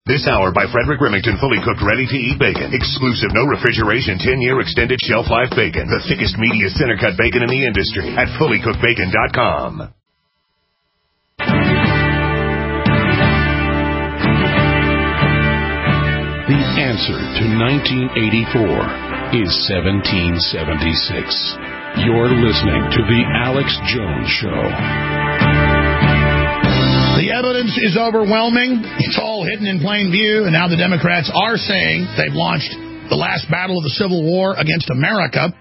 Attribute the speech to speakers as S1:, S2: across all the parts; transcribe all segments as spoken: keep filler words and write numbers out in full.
S1: This hour by Frederick Remington, fully cooked, ready-to-eat bacon. Exclusive, no refrigeration, ten-year extended shelf life bacon. The thickest, meatiest center-cut bacon in the industry at fully cooked bacon dot com.
S2: The answer to nineteen eighty-four is seventeen seventy-six. You're listening to The Alex Jones Show.
S3: The evidence is overwhelming. It's all hidden in plain view, and now the Democrats are saying they've launched the last battle of the Civil War against America.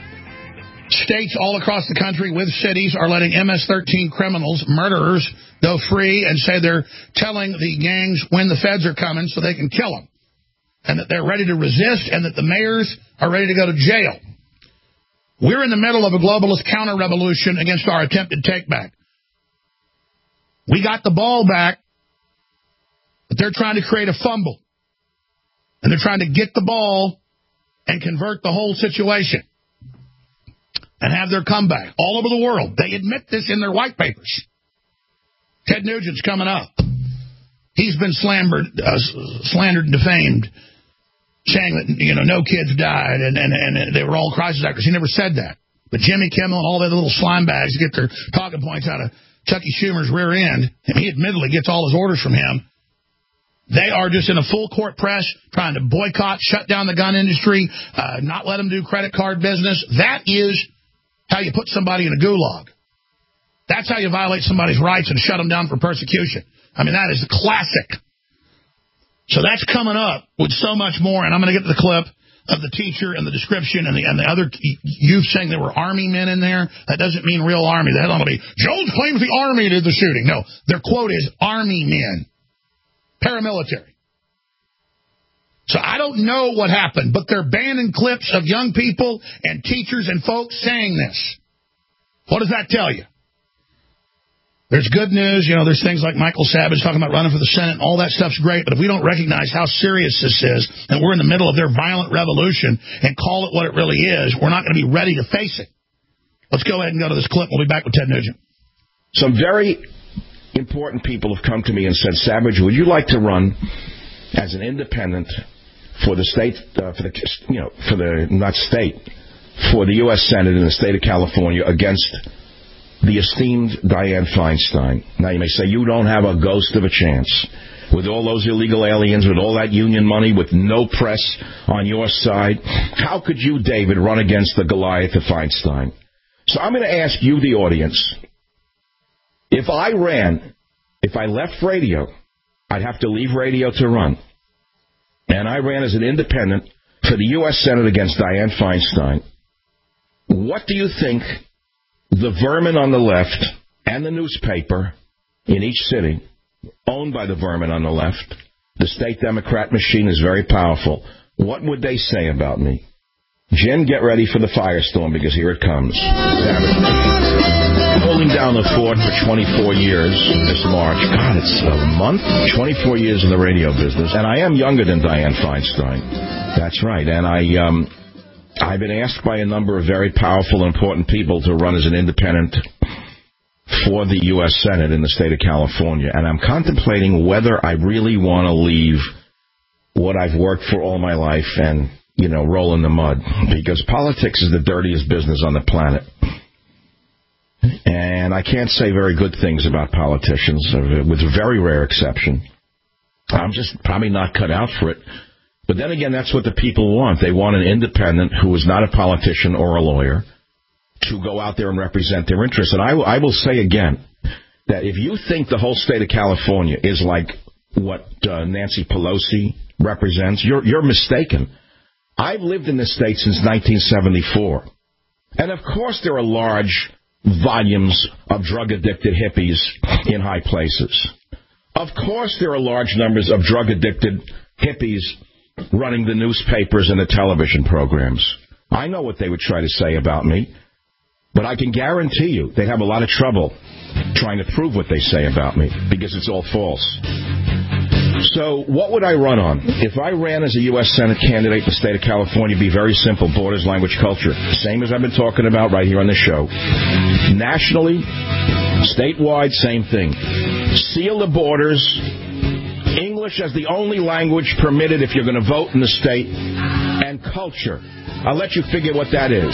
S3: States all across the country with cities are letting M S thirteen criminals, murderers, go free and say they're telling the gangs when the feds are coming so they can kill them, and that they're ready to resist, and that the mayors are ready to go to jail. We're in the middle of a globalist counter-revolution against our attempted take-back. We got the ball back, but they're trying to create a fumble. And they're trying to get the ball and convert the whole situation and have their comeback all over the world. They admit this in their white papers. Ted Nugent's coming up. He's been slandered, uh, slandered and defamed, saying that, you know, no kids died and, and, and they were all crisis actors. He never said that. But Jimmy Kimmel and all the little slime bags get their talking points out of Chucky Schumer's rear end, and he admittedly gets all his orders from him. They are just in a full court press trying to boycott, shut down the gun industry, uh, not let them do credit card business. That is how you put somebody in a gulag. That's how you violate somebody's rights and shut them down for persecution. I mean, that is classic. So that's coming up with so much more, and I'm going to get to the clip of the teacher and the description and the and the other youth saying there were Army men in there. That doesn't mean real Army. The headline will be, Jones claims the Army did the shooting. No, their quote is Army men. Paramilitary. So I don't know what happened, but they're banning clips of young people and teachers and folks saying this. What does that tell you? There's good news. You know, there's things like Michael Savage talking about running for the Senate. All that stuff's great. But if we don't recognize how serious this is, and we're in the middle of their violent revolution, and call it what it really is, we're not going to be ready to face it. Let's go ahead and go to this clip. We'll be back with Ted Nugent.
S4: Some very important people have come to me and said, Savage, would you like to run as an independent for the state, uh, for the, you know, for the, not state, for the U S Senate in the state of California against the esteemed Dianne Feinstein? Now, you may say, you don't have a ghost of a chance. With all those illegal aliens, with all that union money, with no press on your side, how could you, David, run against the Goliath of Feinstein? So I'm going to ask you, the audience, if I ran, if I left radio, I'd have to leave radio to run, and I ran as an independent for the U S Senate against Dianne Feinstein, what do you think the vermin on the left and the newspaper in each city, owned by the vermin on the left, the state Democrat machine is very powerful, what would they say about me? Jen, get ready for the firestorm, because here it comes. Holding down the fort for twenty-four years this March. God, it's a month? twenty-four years in the radio business. And I am younger than Dianne Feinstein. That's right. And I... um. I've been asked by a number of very powerful and important people to run as an independent for the U S Senate in the state of California, and I'm contemplating whether I really want to leave what I've worked for all my life and, you know, roll in the mud, because politics is the dirtiest business on the planet. And I can't say very good things about politicians, with a very rare exception. I'm just probably not cut out for it. But then again, that's what the people want. They want an independent who is not a politician or a lawyer to go out there and represent their interests. And I, I will say again that if you think the whole state of California is like what uh, Nancy Pelosi represents, you're, you're mistaken. I've lived in this state since nineteen seventy-four. And, of course, there are large volumes of drug-addicted hippies in high places. Of course there are large numbers of drug-addicted hippies running the newspapers and the television programs. I know what they would try to say about me, but I can guarantee you they'd have a lot of trouble trying to prove what they say about me, because it's all false. So what would I run on? If I ran as a U S Senate candidate in the state of California, it'd be very simple: borders, language, culture. Same as I've been talking about right here on the show. Nationally, statewide, same thing. Seal the borders. English English as the only language permitted if you're going to vote in the state, and culture. I'll let you figure what that is.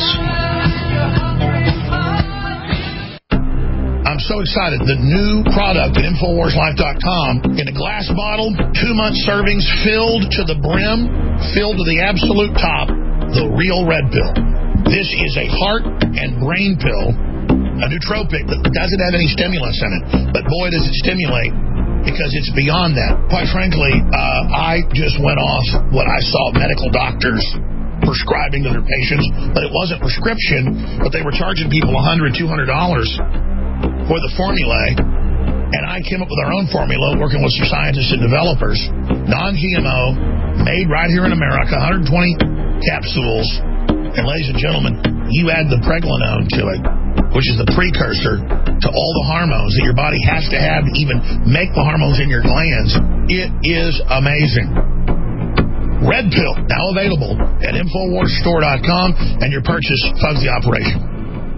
S3: I'm so excited. The new product at Infowars Life dot com, in a glass bottle, two-month servings, filled to the brim, filled to the absolute top, the real red pill. This is a heart and brain pill, a nootropic that doesn't have any stimulants in it. But boy, does it stimulate, because it's beyond that. Quite frankly, uh, I just went off what I saw medical doctors prescribing to their patients, but it wasn't prescription, but they were charging people one hundred dollars, two hundred dollars for the formulae, and I came up with our own formula, working with some scientists and developers, non-G M O, made right here in America, one hundred twenty capsules, and ladies and gentlemen, you add the pregnenolone to it, which is the precursor to all the hormones that your body has to have to even make the hormones in your glands. It is amazing. Red Pill, now available at Infowars Store dot com, and your purchase funds the operation.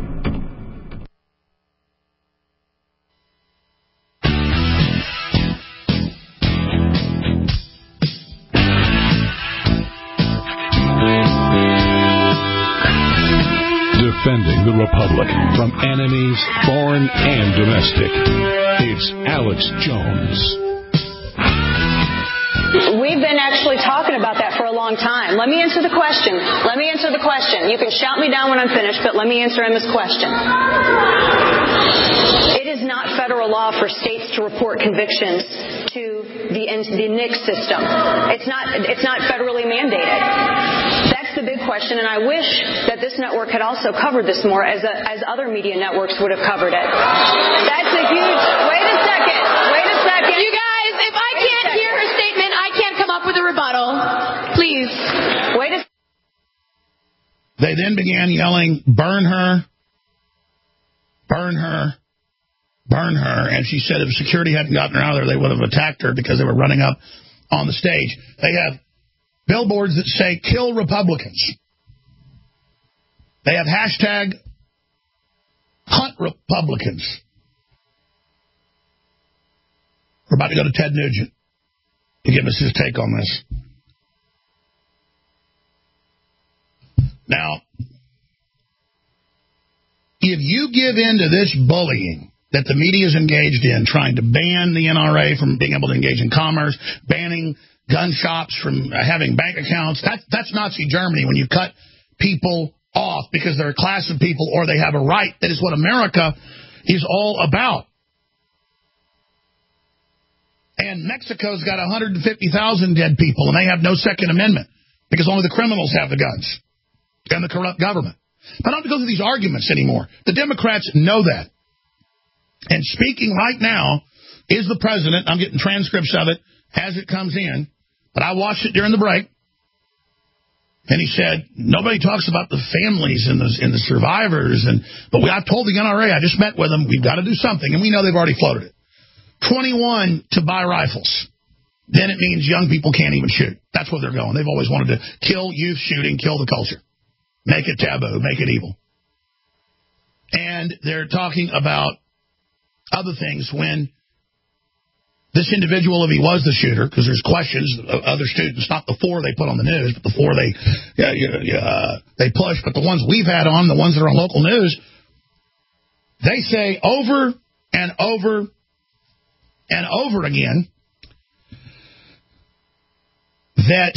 S2: Defending the Republic from enemies, foreign and domestic. It's Alex Jones.
S5: We've been actually talking about that for a long time. Let me answer the question. Let me answer the question. You can shout me down when I'm finished, but let me answer Emma's question. It is not federal law for states to report convictions to the, the N I C S system. It's not, it's not federally mandated. That's the big question, and I wish that this network had also covered this more, as a, as other media networks would have covered it. That's a huge... Wait a second. Wait a second.
S6: You guys, if I can't hear her statement, I can't come up with a rebuttal. Please.
S5: Wait a
S3: They then began yelling, burn her, burn her, burn her. And she said if security hadn't gotten her out of there, they would have attacked her because they were running up on the stage. They have billboards that say, kill Republicans. They have hashtag hunt Republicans. We're about to go to Ted Nugent to give us his take on this. Now, if you give in to this bullying that the media is engaged in, trying to ban the N R A from being able to engage in commerce, banning gun shops from having bank accounts, that, that's Nazi Germany, when you cut people off because they're a class of people or they have a right. That is what America is all about. And Mexico's got one hundred fifty thousand dead people, and they have no Second Amendment because only the criminals have the guns and the corrupt government. I don't have to go through these arguments anymore. The Democrats know that. And speaking right now is the president. I'm getting transcripts of it as it comes in, but I watched it during the break. And he said, nobody talks about the families and the, and the survivors. And But we, I told the N R A, I just met with them, we've got to do something. And we know they've already floated it. twenty-one to buy rifles. Then it means young people can't even shoot. That's where they're going. They've always wanted to kill youth shooting, kill the culture. Make it taboo, make it evil. And they're talking about other things when this individual, if he was the shooter, because there's questions of other students, not the four they put on the news, but the four they uh, uh, they push, but the ones we've had on, the ones that are on local news, they say over and over and over again that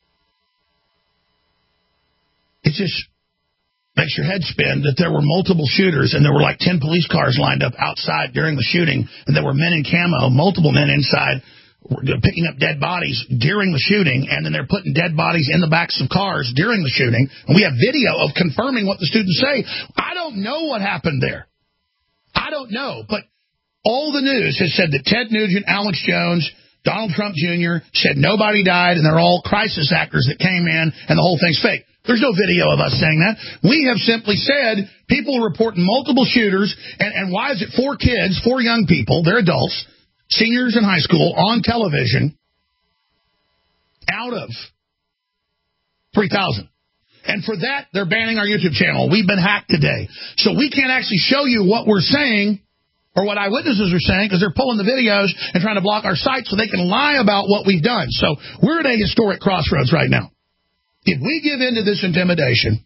S3: it just makes your head spin that there were multiple shooters and there were like ten police cars lined up outside during the shooting, and there were men in camo, multiple men inside picking up dead bodies during the shooting, and then they're putting dead bodies in the backs of cars during the shooting, and we have video of confirming what the students say. I don't know what happened there. I don't know, but all the news has said that Ted Nugent, Alex Jones, Donald Trump Junior said nobody died, and they're all crisis actors that came in, and the whole thing's fake. There's no video of us saying that. We have simply said people are reporting multiple shooters, and, and why is it four kids, four young people, they're adults, seniors in high school, on television, out of three thousand. And for that, they're banning our YouTube channel. We've been hacked today. So we can't actually show you what we're saying or what eyewitnesses are saying, because they're pulling the videos and trying to block our sites so they can lie about what we've done. So we're at a historic crossroads right now. If we give in to this intimidation,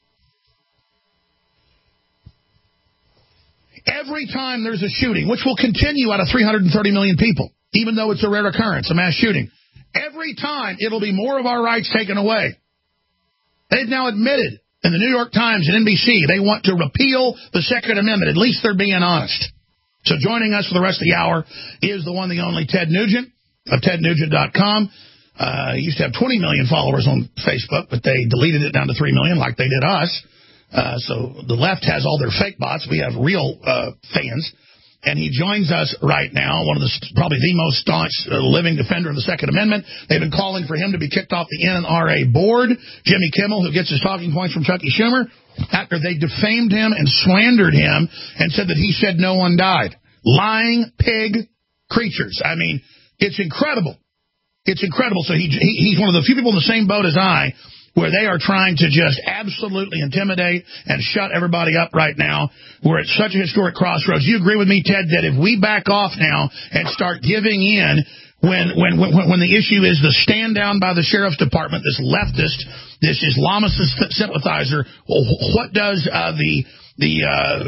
S3: every time there's a shooting, which will continue out of three hundred thirty million people, even though it's a rare occurrence, a mass shooting, every time it'll be more of our rights taken away. They've now admitted in the New York Times and N B C they want to repeal the Second Amendment. At least they're being honest. So joining us for the rest of the hour is the one, the only Ted Nugent of ted nugent dot com. Uh, he used to have twenty million followers on Facebook, but they deleted it down to three million like they did us. Uh, so the left has all their fake bots. We have real uh, fans. And he joins us right now, one of the probably the most staunch uh, living defender of the Second Amendment. They've been calling for him to be kicked off the N R A board. Jimmy Kimmel, who gets his talking points from Chucky Schumer, after they defamed him and slandered him and said that he said no one died. Lying pig creatures. I mean, it's incredible. It's incredible. So he, he he's one of the few people in the same boat as I, where they are trying to just absolutely intimidate and shut everybody up right now. We're at such a historic crossroads. You agree with me, Ted, that if we back off now and start giving in when when when, when the issue is the stand down by the sheriff's department, this leftist, this Islamist sympathizer, well, what does uh, the the uh,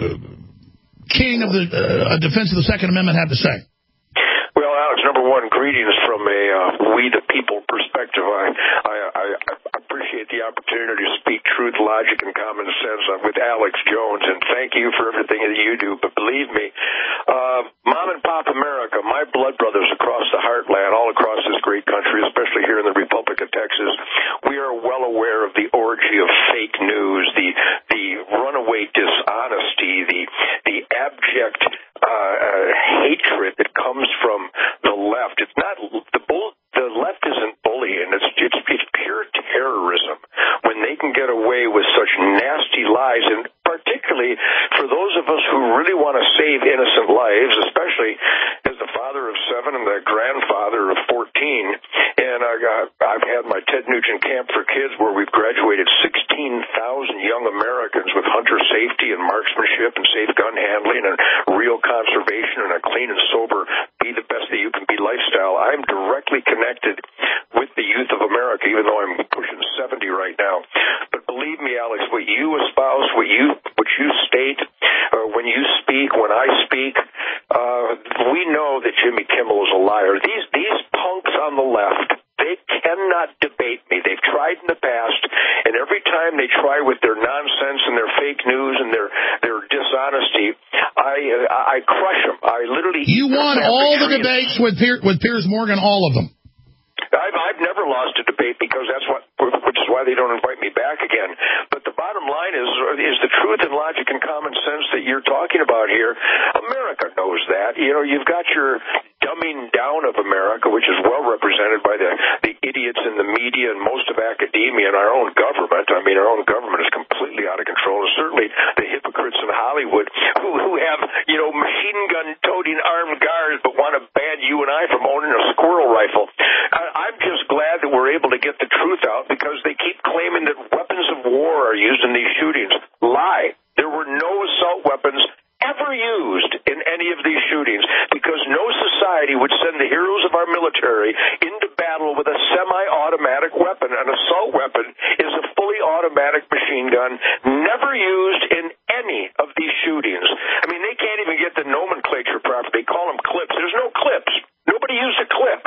S3: king of the uh, defense of the Second Amendment have to say?
S7: Well, Alex, number one, greetings from a uh, we the people perspective. I, I, I, I appreciate the opportunity to speak truth, logic, and common sense with Alex Jones, and thank you for everything that you do. But believe me, uh, Mom and Pop America, my blood brothers across the heartland, all across this great country, especially here in the Republic of Texas, we are well aware of the orgy of fake news, the the runaway dishonesty, the the abject uh, uh, hatred that comes from the left. It's not the bull. The left isn't bullying. It's, it's it's pure terrorism when they can get away with such nasty lies, and particularly for those of us who really want to save innocent lives, especially as the father of seven and the grandfather of fourteen. And I got, I've had my Ted Nugent Camp for Kids where we've graduated sixteen thousand young Americans with hunter safety and marksmanship and safe gun handling and real conservation and a clean and sober, be the best that you can be lifestyle. I'm directly connected with the youth of America, even though I'm pushing seventy right now. But believe me, Alex, what you espouse, what you what you state, uh, when you speak, when I speak, uh, we know that Jimmy Kimmel is a liar. These these punks on the left, they cannot debate me. They've tried in the past, and every time they try with their nonsense and their fake news and their their dishonesty, I uh, I crush them. I literally.
S3: You won all the debates with Pier, with Piers Morgan, all of them.
S7: I've, I've never lost a debate because that's what, which is why they don't invite me back again. But the bottom line is, is the truth and logic and common sense that you're talking about here. America knows that. You know, you've got your dumbing down of America, which is well represented by the, the idiots in the media and most of academia and our own government. I mean, our own government is completely out of control. And certainly the hypocrites in Hollywood who, who have, you know, machine gun toting armed guards but want to ban you and I from owning a squirrel rifle. I, I'm just glad that we're able to get the truth out because they keep claiming that weapons of war are used in these shootings. Lie. There were no assault weapons ever used in any of these shootings because no society would send the heroes of our military into battle with a semi-automatic weapon. An assault weapon is a fully automatic machine gun never used in any of these shootings. I mean, they can't even get the nomenclature proper. They call them clips. There's no clips. Nobody used a clip.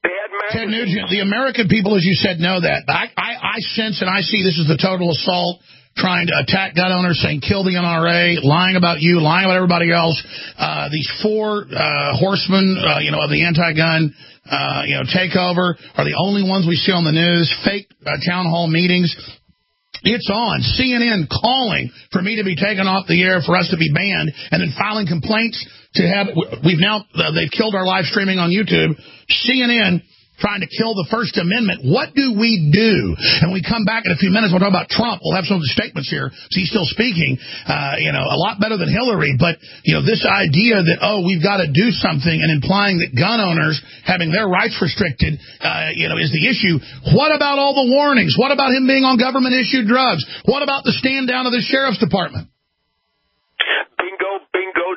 S3: Ted Nugent, the American people, as you said, know that. I, I, I sense and I see this as the total assault, trying to attack gun owners, saying kill the N R A, lying about you, lying about everybody else. Uh, these four uh, horsemen, uh, you know, of the anti-gun, uh, you know, takeover are the only ones we see on the news. Fake uh, town hall meetings. It's on. C N N calling for me to be taken off the air, for us to be banned, and then filing complaints to have. We've now uh, they've killed our live streaming on YouTube. C N N trying to kill the First Amendment. What do we do? And when we come back in a few minutes, we'll talk about Trump. We'll have some of the statements here. So he's still speaking, uh, you know, a lot better than Hillary. But, you know, this idea that, oh, we've got to do something and implying that gun owners having their rights restricted, uh, you know, is the issue. What about all the warnings? What about him being on government-issued drugs? What about the stand down of the sheriff's department?
S7: Bingo, bingo, ditto,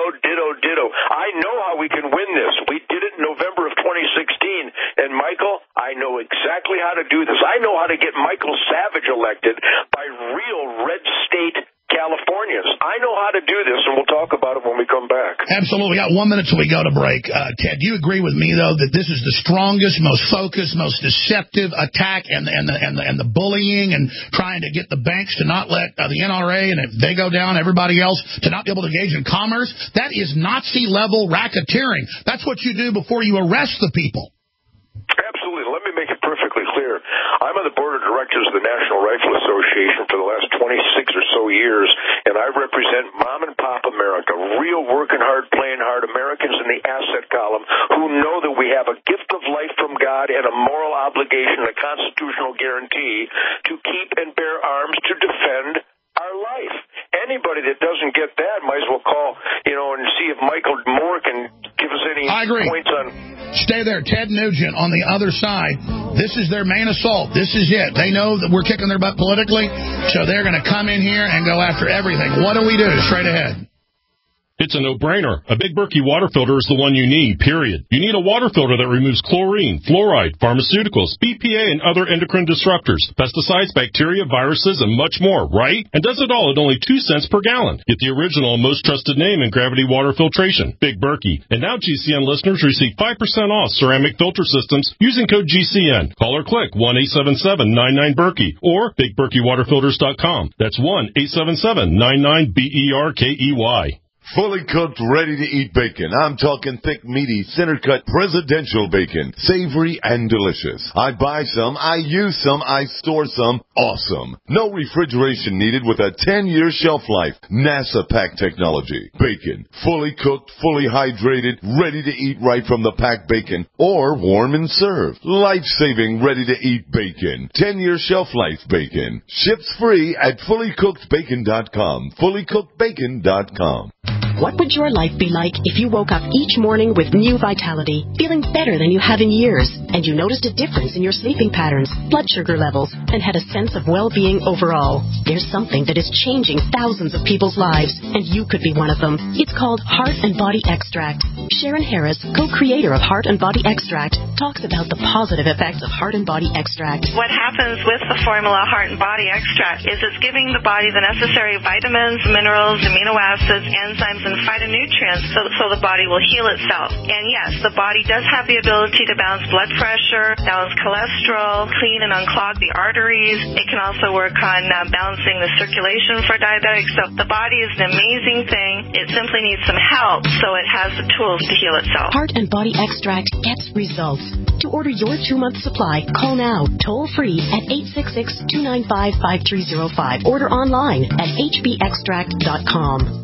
S7: ditto, ditto. I know how we can win this. We did it in November of twenty sixteen. And, Michael, I know exactly how to do this. I know how to get Michael Savage elected by real red state Californians. I know how to do this, and we'll talk about it when we come back.
S3: Absolutely. We got one minute till we go to break. Uh, Ted, do you agree with me, though, that this is the strongest, most focused, most deceptive attack and, and, the, and, the, and the bullying and trying to get the banks to not let uh, the N R A, and if they go down, everybody else, to not be able to engage in commerce? That is Nazi-level racketeering. That's what you do before you arrest the people.
S7: Absolutely. Let me make it perfectly clear. I'm on the board of directors of the National Rifle Association for the last twenty-six or so years, and I represent mom and pop America, real working hard, playing hard Americans in the asset column who know that we have a gift of life from God and a moral obligation, a constitutional guarantee to keep and bear arms to defend our life. Anybody that doesn't get that might as well call, you know, and see if Michael Moore can give us any
S3: I agree.
S7: points on.
S3: Stay there. Ted Nugent on the other side. This is their main assault. This is it. They know that we're kicking their butt politically, so they're going to come in here and go after everything. What do we do? Straight ahead.
S8: It's a no-brainer. A Big Berkey water filter is the one you need, period. You need a water filter that removes chlorine, fluoride, pharmaceuticals, B P A, and other endocrine disruptors, pesticides, bacteria, viruses, and much more, right? And does it all at only two cents per gallon. Get the original and most trusted name in gravity water filtration, Big Berkey. And now G C N listeners receive five percent off ceramic filter systems using code G C N. Call or click one eight seven seven nine nine Berkey or big berkey water filters dot com. That's one eight seven seven nine nine B E R K E Y.
S9: Fully cooked, ready-to-eat bacon. I'm talking thick, meaty, center-cut presidential bacon. Savory and delicious. I buy some, I use some, I store some. Awesome. No refrigeration needed with a ten-year shelf life. NASA pack technology. Bacon. Fully cooked, fully hydrated, ready to eat right from the packed bacon. Or warm and served. Life-saving, ready-to-eat bacon. ten-year shelf life bacon. Ships free at fully cooked bacon dot com. fully cooked bacon dot com.
S10: What would your life be like if you woke up each morning with new vitality, feeling better than you have in years, and you noticed a difference in your sleeping patterns, blood sugar levels, and had a sense of well-being overall? There's something that is changing thousands of people's lives, and you could be one of them. It's called Heart and Body Extract. Sharon Harris, co-creator of Heart and Body Extract, talks about the positive effects of Heart and Body Extract.
S11: What happens with the formula Heart and Body Extract is it's giving the body the necessary vitamins, minerals, amino acids, enzymes, and phytonutrients so, so the body will heal itself. And yes, the body does have the ability to balance blood pressure, balance cholesterol, clean and unclog the arteries. It can also work on uh, balancing the circulation for diabetics. So the body is an amazing thing. It simply needs some help so it has the tools to heal itself.
S10: Heart and Body Extract gets results. To order your two-month supply, call now, toll-free at eight six six, two nine five, five three zero five. Order online at h b extract dot com.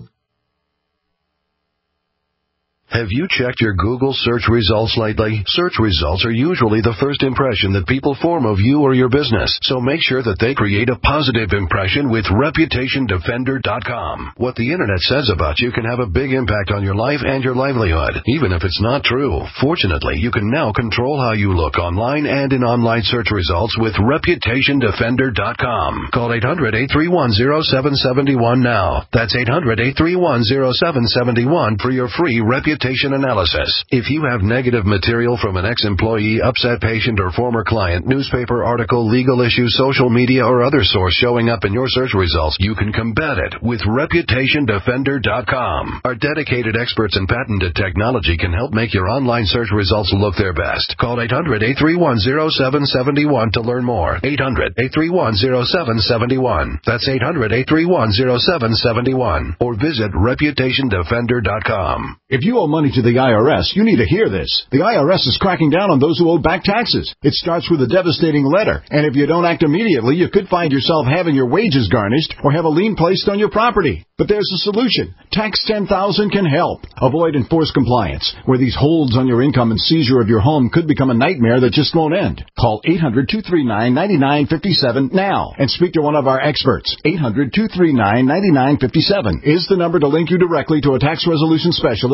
S12: Have you checked your Google search results lately? Search results are usually the first impression that people form of you or your business, so make sure that they create a positive impression with reputation defender dot com. What the Internet says about you can have a big impact on your life and your livelihood, even if it's not true. Fortunately, you can now control how you look online and in online search results with reputation defender dot com. Call eight hundred, eight three one, zero seven seven one now. That's eight hundred, eight three one, zero seven seven one for your free reputation analysis. If you have negative material from an ex-employee, upset patient, or former client, newspaper article, legal issue, social media, or other source showing up in your search results, you can combat it with reputation defender dot com. Our dedicated experts in patented technology can help make your online search results look their best. Call eight hundred, eight three one, zero seven seven one to learn more. eight hundred, eight three one, zero seven seven one. That's eight hundred, eight three one, zero seven seven one. Or visit reputation defender dot com.
S13: If you owe money to the I R S, you need to hear this. The I R S is cracking down on those who owe back taxes. It starts with a devastating letter, and if you don't act immediately, you could find yourself having your wages garnished or have a lien placed on your property. But there's a solution. Tax ten thousand can help. Avoid enforced compliance, where these holds on your income and seizure of your home could become a nightmare that just won't end. Call eight hundred, two three nine, nine nine five seven now and speak to one of our experts. eight hundred, two three nine, nine nine five seven is the number to link you directly to a tax resolution specialist who will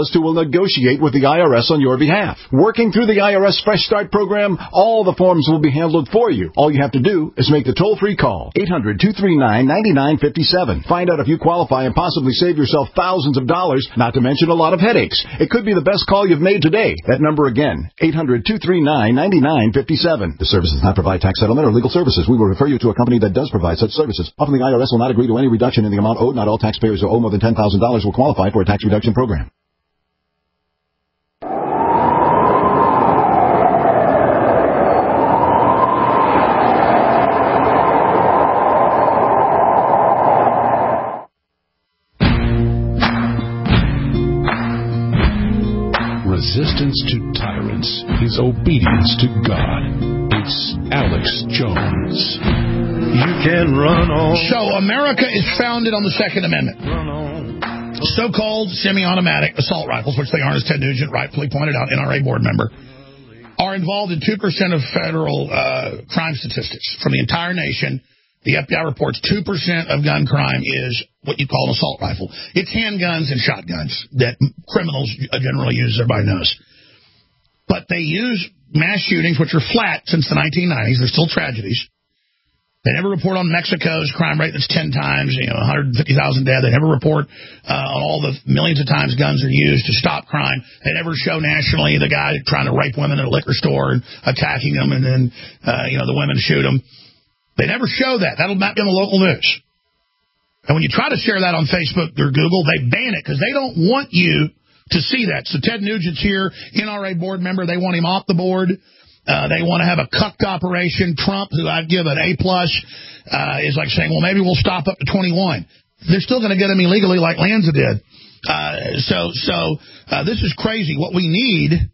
S13: negotiate with the I R S on your behalf. Working through the I R S Fresh Start program, all the forms will be handled for you. All you have to do is make the toll-free call, eight hundred, two three nine, nine nine five seven. Find out if you qualify and possibly save yourself thousands of dollars, not to mention a lot of headaches. It could be the best call you've made today. That number again, eight hundred, two three nine, nine nine five seven. The service does not provide tax settlement or legal services. We will refer you to a company that does provide such services. Often the I R S will not agree to any reduction in the amount owed. Not all taxpayers who owe more than ten thousand dollars will qualify for a tax reduction program.
S2: Resistance to tyrants is obedience to God. It's Alex Jones.
S3: You can run on. So America is founded on the Second Amendment. So-called semi-automatic assault rifles, which they aren't, as Ted Nugent rightfully pointed out, N R A board member, are involved in two percent of federal uh, crime statistics. From the entire nation, the F B I reports two percent of gun crime is what you call an assault rifle. It's handguns and shotguns that criminals generally use, everybody knows. But they use mass shootings, which are flat since the nineteen nineties. They're still tragedies. They never report on Mexico's crime rate that's ten times, you know, one hundred fifty thousand dead. They never report uh, on all the millions of times guns are used to stop crime. They never show nationally the guy trying to rape women at a liquor store and attacking them, and then, uh, you know, the women shoot them. They never show that. That'll not be on the local news. And when you try to share that on Facebook or Google, they ban it because they don't want you to see that. So Ted Nugent's here, N R A board member. They want him off the board. Uh, they want to have a cucked operation. Trump, who I'd give an A plus, uh, is like saying, well, maybe we'll stop up to twenty-one. They're still going to get him illegally like Lanza did. Uh, so so uh, this is crazy. What we need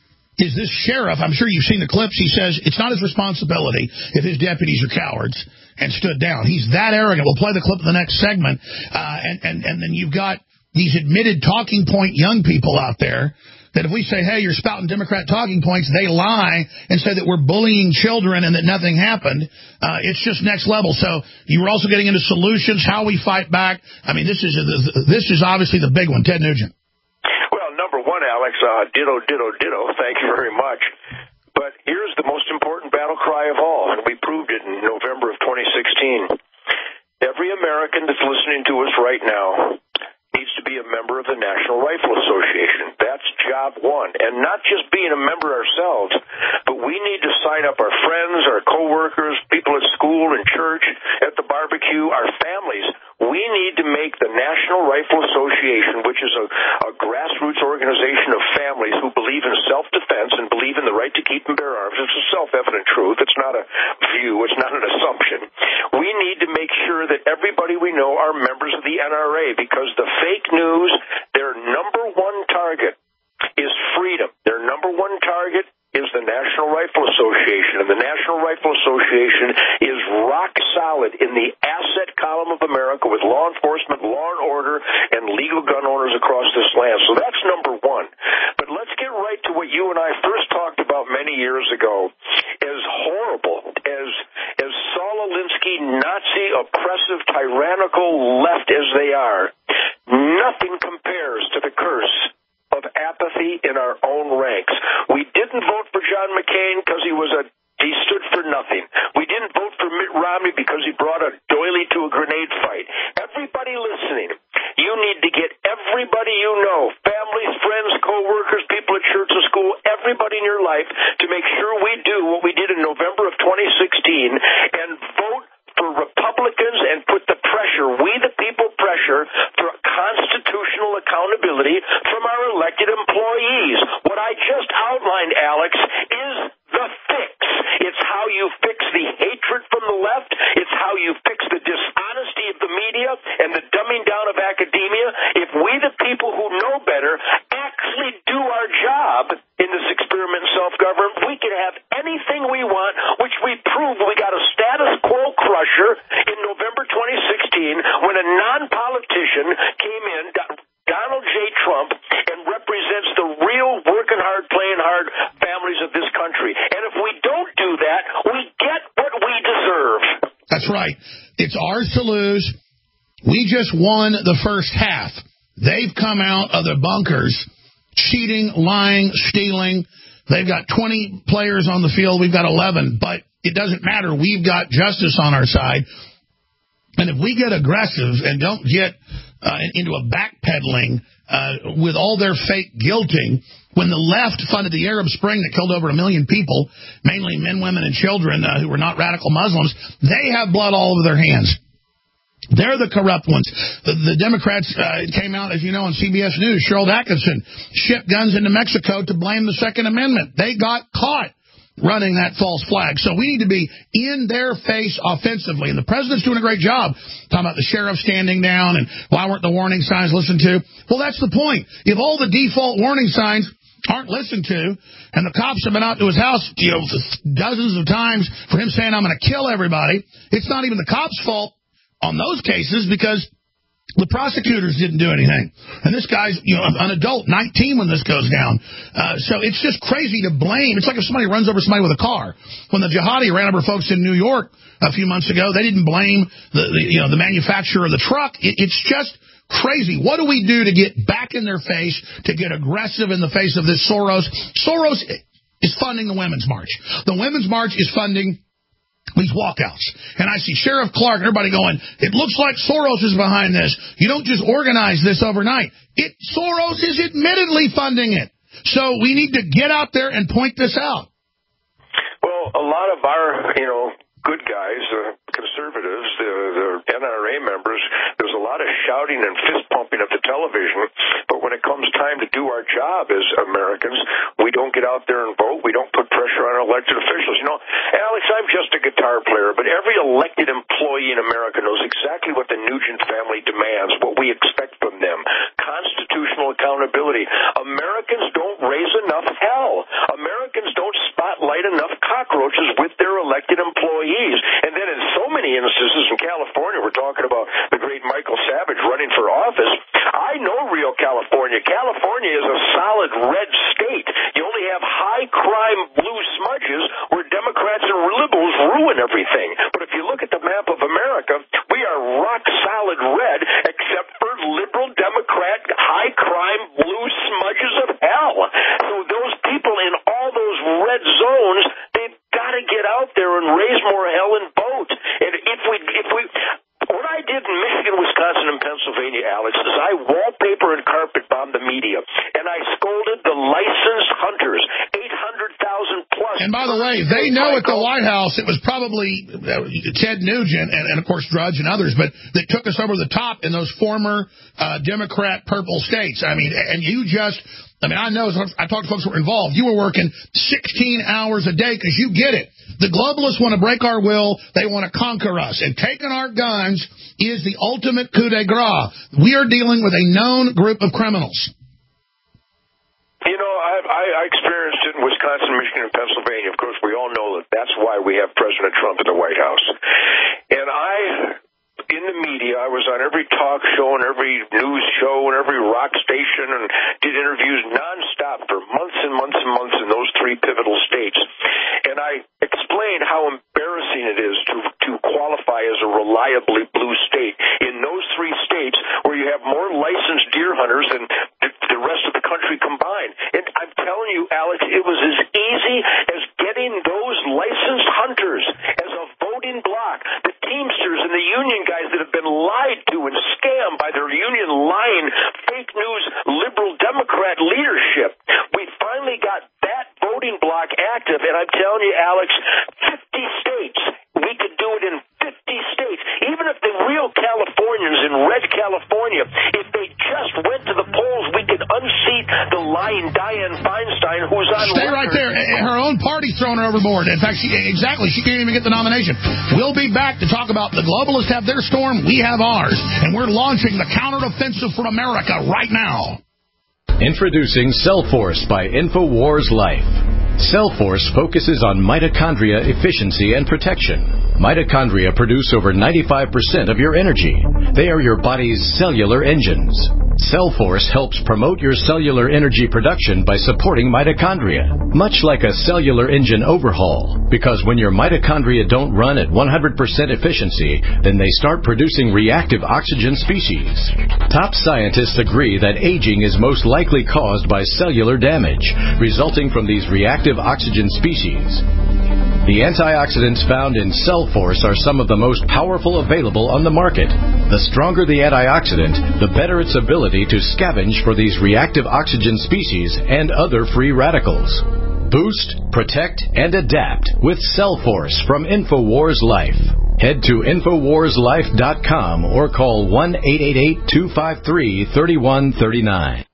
S3: is this sheriff. I'm sure you've seen the clips. He says it's not his responsibility if his deputies are cowards and stood down. He's that arrogant. We'll play the clip in the next segment. Uh, and, and, and then you've got these admitted talking point young people out there that if we say, hey, you're spouting Democrat talking points, they lie and say that we're bullying children and that nothing happened. Uh, it's just next level. So you were also getting into solutions, how we fight back. I mean, this is this is obviously the big one. Ted Nugent.
S7: Well, number one, Alex, uh, ditto, ditto, ditto. Thank you very much. But here's the most important battle cry of all, and we proved it in November of twenty sixteen. Every American that's listening to us right now needs to be a member of the National Rifle Association. That's job one. And not just being a member ourselves, but we need to sign up our friends, our coworkers, people at school and church, at the barbecue, our families. We need to make the National Rifle Association, which is a, a grassroots organization of families who believe in self-defense and believe in the right to keep and bear arms. It's a self-evident truth. It's not a view. It's not an assumption. We need to make sure that everybody we know are members of the N R A, because the fake news, their number one target is freedom. Their number one target is the National Rifle Association. And the National Rifle Association is rock solid in the asset column of America with law enforcement, law and order, and legal gun owners across this land. So that's number one. But let's get right to what you and I first talked about many years ago. As horrible as as Saul Alinsky, Nazi, oppressive, tyrannical left as they are, nothing compares to the curse of apathy in our own ranks. We didn't vote for John McCain because he was a he stood for nothing. We didn't vote for Mitt Romney because he brought a doily to a grenade fight. Everybody listening, you need to get everybody you know, families, friends, co-workers, people at church or school, everybody in your life to make sure we do what we did in November of twenty sixteen and vote for Republicans and put the pressure, we the people pressure, for constitutional accountability from our elected employees. What I just outlined, Alex, is the fix. It's how you fix the hatred from the left. It's how you fix the dishonesty of the media and the dumbing down of academia. If we, the people who know better, actually do our job in this experiment in self-government, we can have anything we want, which we proved we got a status quo crusher in November twenty sixteen when a non-politician came in, Donald J. Trump, and represents the real working hard, playing hard families of this country. And if we don't do that, we get what we deserve.
S3: That's right. It's ours to lose. We just won the first half. They've come out of their bunkers cheating, lying, stealing. They've got twenty players on the field. We've got eleven. But it doesn't matter. We've got justice on our side. And if we get aggressive and don't get uh, into a backpedaling uh, with all their fake guilting, when the left funded the Arab Spring that killed over a million people, mainly men, women, and children uh, who were not radical Muslims, they have blood all over their hands. They're the corrupt ones. The, the Democrats uh, came out, as you know, on C B S News. Cheryl Atkinson shipped guns into Mexico to blame the Second Amendment. They got caught running that false flag. So we need to be in their face offensively. And the president's doing a great job talking about the sheriff standing down and why weren't the warning signs listened to. Well, that's the point. If all the default warning signs aren't listened to, and the cops have been out to his house, you know, dozens of times for him saying, I'm going to kill everybody, it's not even the cops' fault on those cases, because the prosecutors didn't do anything. And this guy's, you know, an adult, nineteen when this goes down. Uh, so it's just crazy to blame. It's like if somebody runs over somebody with a car. When the jihadi ran over folks in New York a few months ago, they didn't blame the, the you know, the manufacturer of the truck. It, it's just crazy. What do we do to get back in their face, to get aggressive in the face of this Soros? Soros is funding the Women's March. The Women's March is funding these walkouts. And I see Sheriff Clark, everybody going, it looks like Soros is behind this. You don't just organize this overnight. It Soros is admittedly funding it. So we need to get out there and point this out.
S7: Well, a lot of our, you know, good guys, uh, conservatives, the, the N R A members, there's a lot of shouting and fist pumping at the television, but when it comes time to do our job as Americans, we don't get out there and vote. We don't put pressure on elected officials. You know, Alex, I'm just a guitar player, but every elected employee in America knows exactly what the Nugent family demands, what we expect from them. Constitutional accountability. Americans don't raise enough hell. Americans don't spotlight enough cockroaches with their elected employees. And then in so many instances in California, we're talking about the great Michael Savage running for office. I know real California. California is a solid red state. You only have high crime blue smudges where Democrats and liberals ruin everything. But if you look at the map of America, we are rock solid red except for liberal Democrat high crime blue smudges of hell. So those people in all those red zones, they've got to get out there and raise more hell and vote. And if we, if we, what I did in Michigan, Wisconsin, and Pennsylvania, Alex, is I wallpaper and carpet bombed the media, and I scolded the licensed hunters, eight hundred thousand plus.
S3: And by the way, they know at the White House it was probably Ted Nugent and, and of course, Drudge and others, but that took us over the top in those former uh, Democrat purple states. I mean, and you just... I mean, I know, I talked to folks who were involved. You were working sixteen hours a day because you get it. The globalists want to break our will. They want to conquer us. And taking our guns is the ultimate coup de grace. We are dealing with a known group of criminals.
S7: You know, I, I, I experienced it in Wisconsin, Michigan, and Pennsylvania. Of course, we all know that that's why we have President Trump in the White House. And I... in the media, I was on every talk show and every news show and every rock station and did interviews nonstop for months and months and months in those three pivotal states. And I explained how embarrassing it is to, to qualify as a reliably blue state in those three states where you have more licensed deer hunters than the, the rest of the country combined. And I'm telling you, Alex, it was as easy as getting those licensed hunters as a voting bloc. The Teamsters and the union guys that have been lied to and scammed by their union lying, fake news, liberal Democrat leadership. We finally got that voting bloc active, and I'm telling you, Alex, fifty states. We could do it in fifty states. Even if the real Californians in red California, if they just went to the polls, we could unseat the lying Dianne Feinstein, who's on
S3: Stay
S7: record.
S3: right there. Her own party's throwing her overboard. In fact, she, exactly, she can't even get the nomination. We'll be back to talk about the globalists have their storm, we have ours, and we're launching the counteroffensive for America right now.
S14: Introducing Cellforce by InfoWars Life. Cellforce focuses on mitochondria efficiency and protection. Mitochondria produce over ninety-five percent of your energy. They are your body's cellular engines. Cellforce helps promote your cellular energy production by supporting mitochondria, much like a cellular engine overhaul, because when your mitochondria don't run at one hundred percent efficiency, then they start producing reactive oxygen species. Top scientists agree that aging is most likely caused by cellular damage, resulting from these reactive oxygen species. The antioxidants found in Cellforce are some of the most powerful available on the market. The stronger the antioxidant, the better its ability to scavenge for these reactive oxygen species and other free radicals. Boost, protect, and adapt with Cellforce from InfoWars Life. Head to Infowars Life dot com or call one eight eight eight, two five three, three one three nine.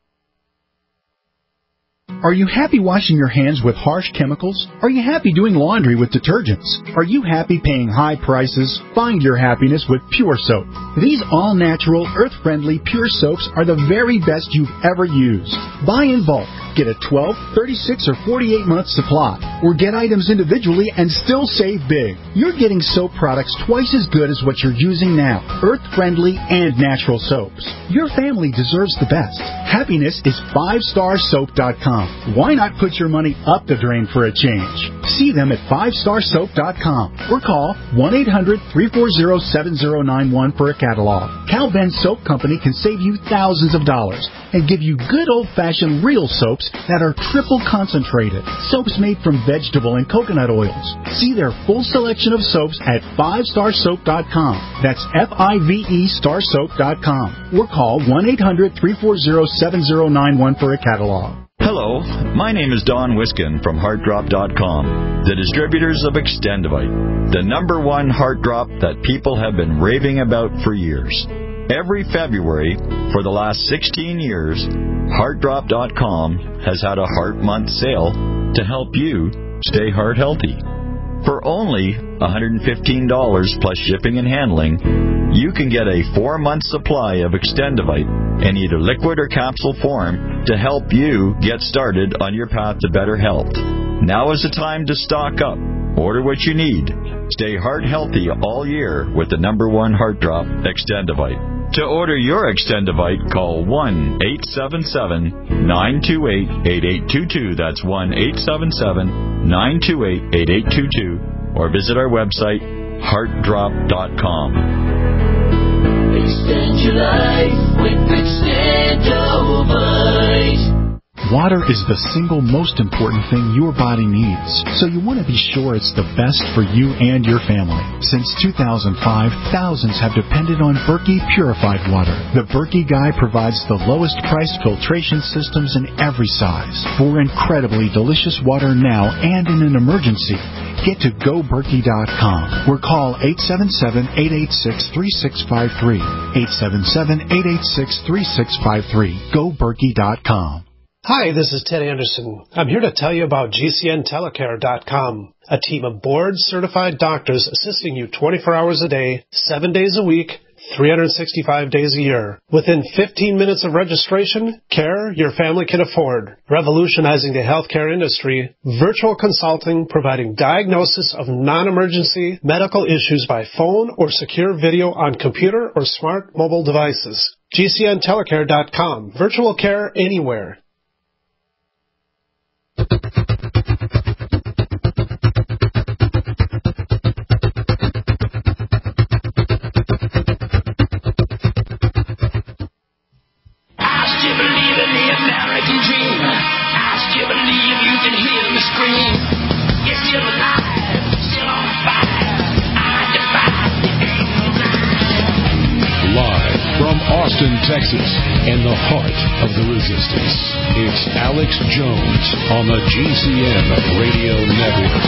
S15: Are you happy washing your hands with harsh chemicals? Are you happy doing laundry with detergents? Are you happy paying high prices? Find your happiness with Pure Soap. These all-natural, earth-friendly Pure Soaps are the very best you've ever used. Buy in bulk. Get a twelve, thirty-six, or forty-eight month supply, or get items individually and still save big. You're getting soap products twice as good as what you're using now, earth-friendly and natural soaps. Your family deserves the best. Happiness is five star soap dot com. Why not put your money up the drain for a change? See them at five star soap dot com or call one eight hundred, three four zero, seven zero nine one for a catalog. Cal Ben Soap Company can save you thousands of dollars and give you good old-fashioned real soaps that are triple concentrated. Soaps made from vegetable and coconut oils. See their full selection of soaps at five star soap dot com. That's F I V E star soap dot com. Or call one eight hundred, three four zero, seven zero nine one for a catalog.
S16: Hello, my name is Don Wiskin from heart drop dot com, the distributors of Extendivite, the number one heart drop that people have been raving about for years. Every February for the last sixteen years, heart drop dot com has had a Heart Month sale to help you stay heart healthy. For only one hundred fifteen dollars plus shipping and handling, you can get a four-month supply of Extendivite in either liquid or capsule form to help you get started on your path to better health. Now is the time to stock up. Order what you need. Stay heart healthy all year with the number one heart drop, Extendivite. To order your Extendivite, call one eight seven seven, nine two eight, eight eight two two. That's one eight seven seven, nine two eight, eight eight two two. Or visit our website, heart drop dot com.
S17: Extend your life with Extendivite.
S15: Water is the single most important thing your body needs, so you want to be sure it's the best for you and your family. Since two thousand five, thousands have depended on Berkey purified water. The Berkey Guy provides the lowest price filtration systems in every size for incredibly delicious water now and in an emergency. Get to go berkey dot com or call eight seven seven, eight eight six, three six five three. eight seven seven, eight eight six, three six five three. go berkey dot com.
S18: Hi, this is Ted Anderson. I'm here to tell you about G C N telecare dot com, a team of board-certified doctors assisting you twenty-four hours a day, seven days a week, three hundred sixty-five days a year. Within fifteen minutes of registration, care your family can afford. Revolutionizing the healthcare industry, virtual consulting providing diagnosis of non-emergency medical issues by phone or secure video on computer or smart mobile devices. G C N telecare dot com. Virtual care anywhere.
S2: Austin, Texas, and the heart of the resistance. It's Alex Jones on the G C N Radio Network.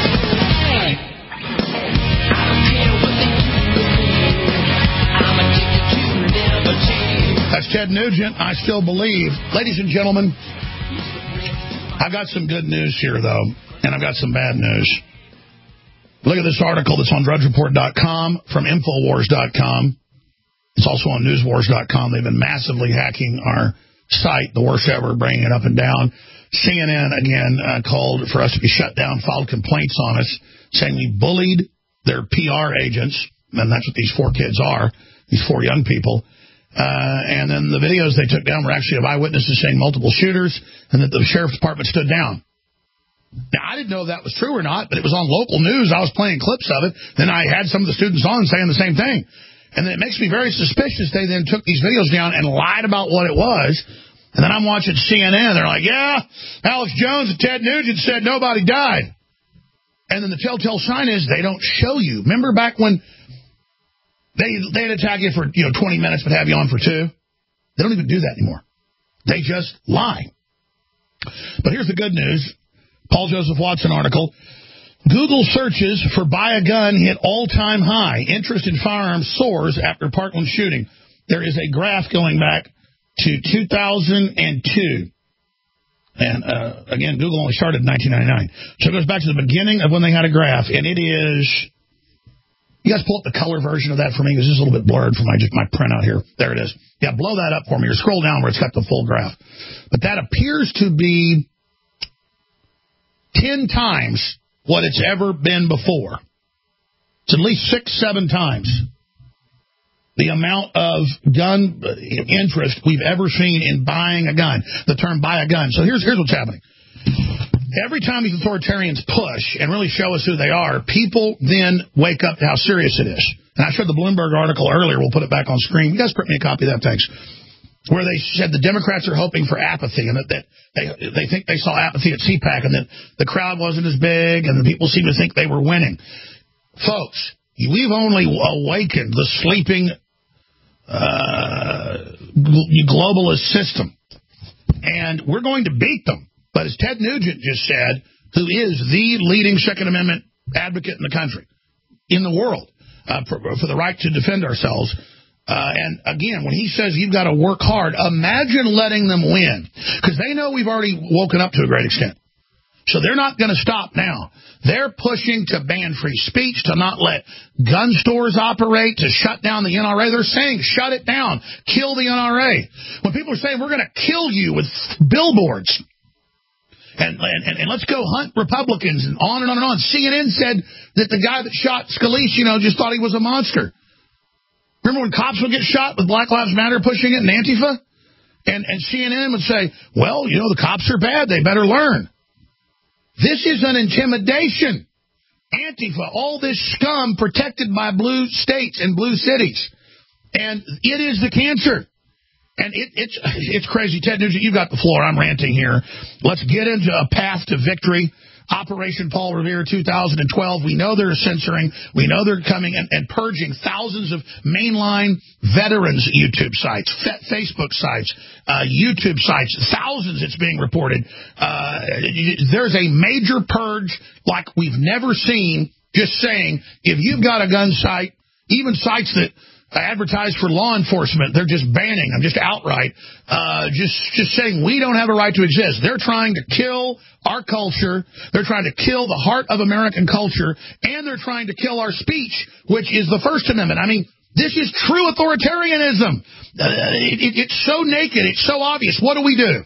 S3: That's Ted Nugent. I still believe. Ladies and gentlemen, I've got some good news here, though, and I've got some bad news. Look at this article that's on drudge report dot com from infowars dot com. It's also on news wars dot com. They've been massively hacking our site, the worst ever, bringing it up and down. C N N, again, uh, called for us to be shut down, filed complaints on us, saying we bullied their P R agents, and that's what these four kids are, these four young people. Uh, and then the videos they took down were actually of eyewitnesses saying multiple shooters, and that the sheriff's department stood down. Now, I didn't know if that was true or not, but it was on local news. I was playing clips of it. Then I had some of the students on saying the same thing. And then it makes me very suspicious they then took these videos down and lied about what it was. And then I'm watching C N N. They're like, yeah, Alex Jones and Ted Nugent said nobody died. And then the telltale sign is they don't show you. Remember back when they they'd attack you for you know twenty minutes but have you on for two? They don't even do that anymore. They just lie. But here's the good news. Paul Joseph Watson article. Google searches for buy a gun hit all-time high. Interest in firearms soars after Parkland shooting. There is a graph going back to two thousand two. And, uh, again, Google only started in nineteen ninety-nine. So it goes back to the beginning of when they had a graph, and it is... You guys pull up the color version of that for me, because this is a little bit blurred from my, just my printout here. There it is. Yeah, blow that up for me, or scroll down where it's got the full graph. But that appears to be ten times what it's ever been before. It's at least six, seven times the amount of gun interest we've ever seen in buying a gun. The term buy a gun. So here's here's what's happening. Every time these authoritarians push and really show us who they are, people then wake up to how serious it is. And I showed the Bloomberg article earlier. We'll put it back on screen. You guys print me a copy of that, thanks. Where they said the Democrats are hoping for apathy, and that, that they they think they saw apathy at C PAC, and that the crowd wasn't as big, and the people seem to think they were winning. Folks, we've only awakened the sleeping uh, globalist system, and we're going to beat them. But as Ted Nugent just said, who is the leading Second Amendment advocate in the country, in the world, uh, for, for the right to defend ourselves. Uh, and, again, when he says you've got to work hard, imagine letting them win. Because they know we've already woken up to a great extent. So they're not going to stop now. They're pushing to ban free speech, to not let gun stores operate, to shut down the N R A. They're saying shut it down, kill the N R A. When people are saying we're going to kill you with billboards. And, and and let's go hunt Republicans, and on and on and on. C N N said that the guy that shot Scalise, you know, just thought he was a monster. Remember when cops would get shot with Black Lives Matter pushing it in Antifa? And, and C N N would say, well, you know, the cops are bad. They better learn. This is an intimidation. Antifa, all this scum protected by blue states and blue cities. And it is the cancer. And it, it's it's crazy. Ted Nugent, you got the floor. I'm ranting here. Let's get into a path to victory. Operation Paul Revere two thousand twelve. We know they're censoring. We know they're coming and, and purging thousands of mainline veterans YouTube sites, fa- Facebook sites, uh, YouTube sites. Thousands, it's being reported. Uh, there's a major purge like we've never seen. Just saying, if you've got a gun site, even sites that advertise for law enforcement, they're just banning them, just outright, uh, just just saying we don't have a right to exist. They're trying to kill our culture. They're trying to kill the heart of American culture, and they're trying to kill our speech, which is the First Amendment. I mean, this is true authoritarianism. Uh, it, it, it's so naked. It's so obvious. What do we do?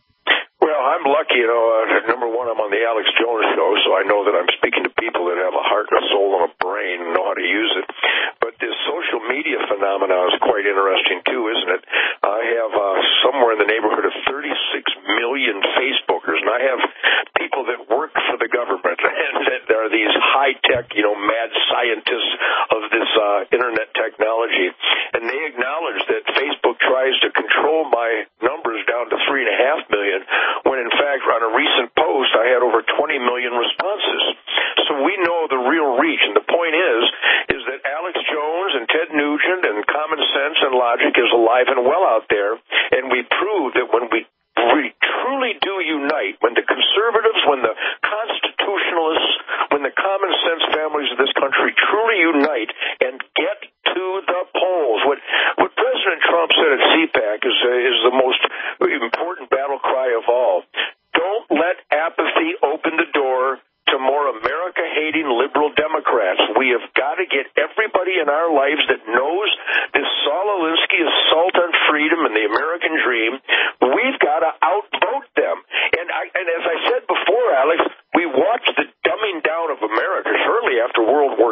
S7: Well, I'm lucky, you know, uh, number one, I'm on the Alex Jones show, so I know that I'm speaking to people that have a heart and a soul and a brain and know how to use it. But this social media phenomenon is quite interesting, too, isn't it? I have uh, somewhere in the neighborhood of thirty-six million Facebookers, and I have people that work for the government, and that there are these high-tech, you know, mad scientists of this uh, internet technology, and they acknowledge that Facebook tries to control my numbers down to three and a half million, when in fact on a recent post I had over twenty million responses. So we know the real reach, and the point is is that Alex Jones and Ted Nugent and common sense and logic is alive and well out there, and we prove that when we we truly do unite, when the conservatives, when the constitutionalists, when the common sense families of this country truly unite and get to the polls. What what President Trump said at C PAC is uh, is the most important battle cry of all. Don't let apathy open the door to more America-hating liberal Democrats. We have got to get everybody in our lives that knows this Saul Alinsky assault on freedom and the American dream. We've got to outvote them. And I,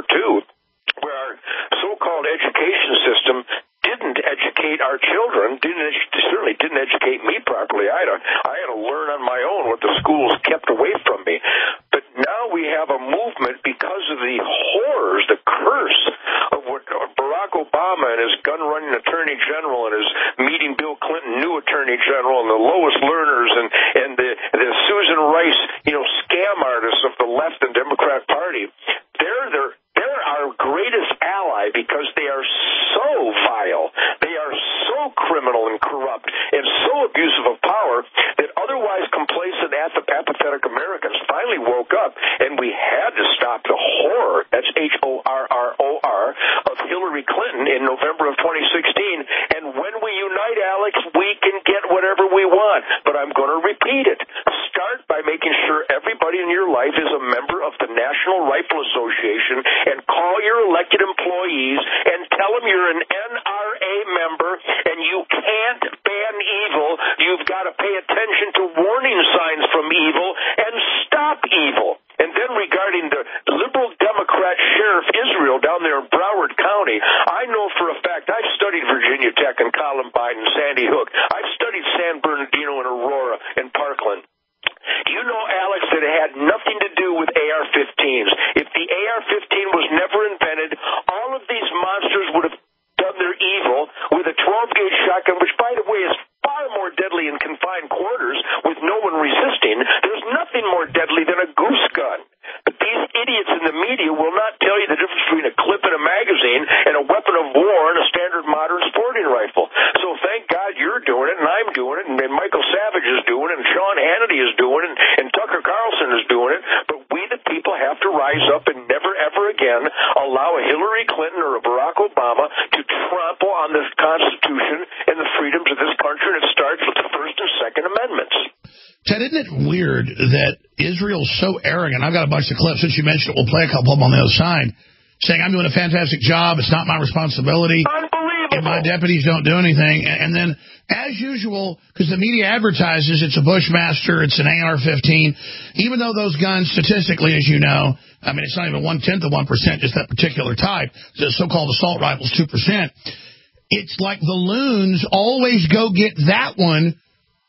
S7: Two, where our so-called education system didn't educate our children, didn't edu- certainly didn't educate me properly. I had, to, I had to learn on my own what the schools kept away from me. But now we have a movement because of the horrors, the curse of what Barack Obama and his gun-running attorney general and his meeting Bill Clinton, new attorney general, and the Lois Lerners and, and the, the Susan Rice, you know, scam artists of the left and Democrat Party. They're, they're, they're our greatest ally because they are so vile, they are so criminal and corrupt and so abusive of power that otherwise complacent, apathetic Americans finally woke up, and we had to stop the horror, that's H O R R O R, of Hillary Clinton in November of twenty sixteen. And when we unite, Alex, we can get whatever we want. But I'm going to repeat it. Start by making sure everybody in your life is a member of the National Rifle Association, and call your elected employees and tell them you're an N R A member and you can't ban evil. You've got to pay attention to warning signs from evil and stop evil. And then regarding the liberal Democrat Sheriff Israel down there in Broward County, I know for a fact, I've studied Virginia Tech and Columbine and Sandy Hook. I've studied San Bernardino and Aurora and Parkland. You know, Alex, that it had nothing to do with A R fifteens. If the A R fifteen was never invented, all of these monsters would have done their evil with a twelve gauge shotgun, which, by the way, is far more deadly in confined quarters with no one resisting. There's nothing more deadly than a goose gun. But these idiots in the media will not tell you the difference between a clip in a magazine and a weapon of war and a standard modern sporting rifle. So thank God you're doing it, and I'm doing it, and, and Michael Savage is doing it, and Sean Hannity is doing it, and, and Tucker Carlson is doing it. But we, the people, have to rise up and never, ever again allow a Hillary Clinton or a Barack Obama to trample on the Constitution and the freedoms of this country, and it starts with the First and Second Amendments.
S3: Ted, isn't it weird that Israel's so arrogant? I've got a bunch of clips. Since you mentioned it, we'll play a couple of them on the other side, saying I'm doing a fantastic job. It's not my responsibility.
S7: Unbelievable.
S3: And my deputies don't do anything. And then, as usual, because the media advertises it's a Bushmaster, it's an A R fifteen, even though those guns, statistically, as you know, I mean, it's not even one-tenth of one percent, just that particular type, the so-called assault rifles, two percent. It's like the loons always go get that one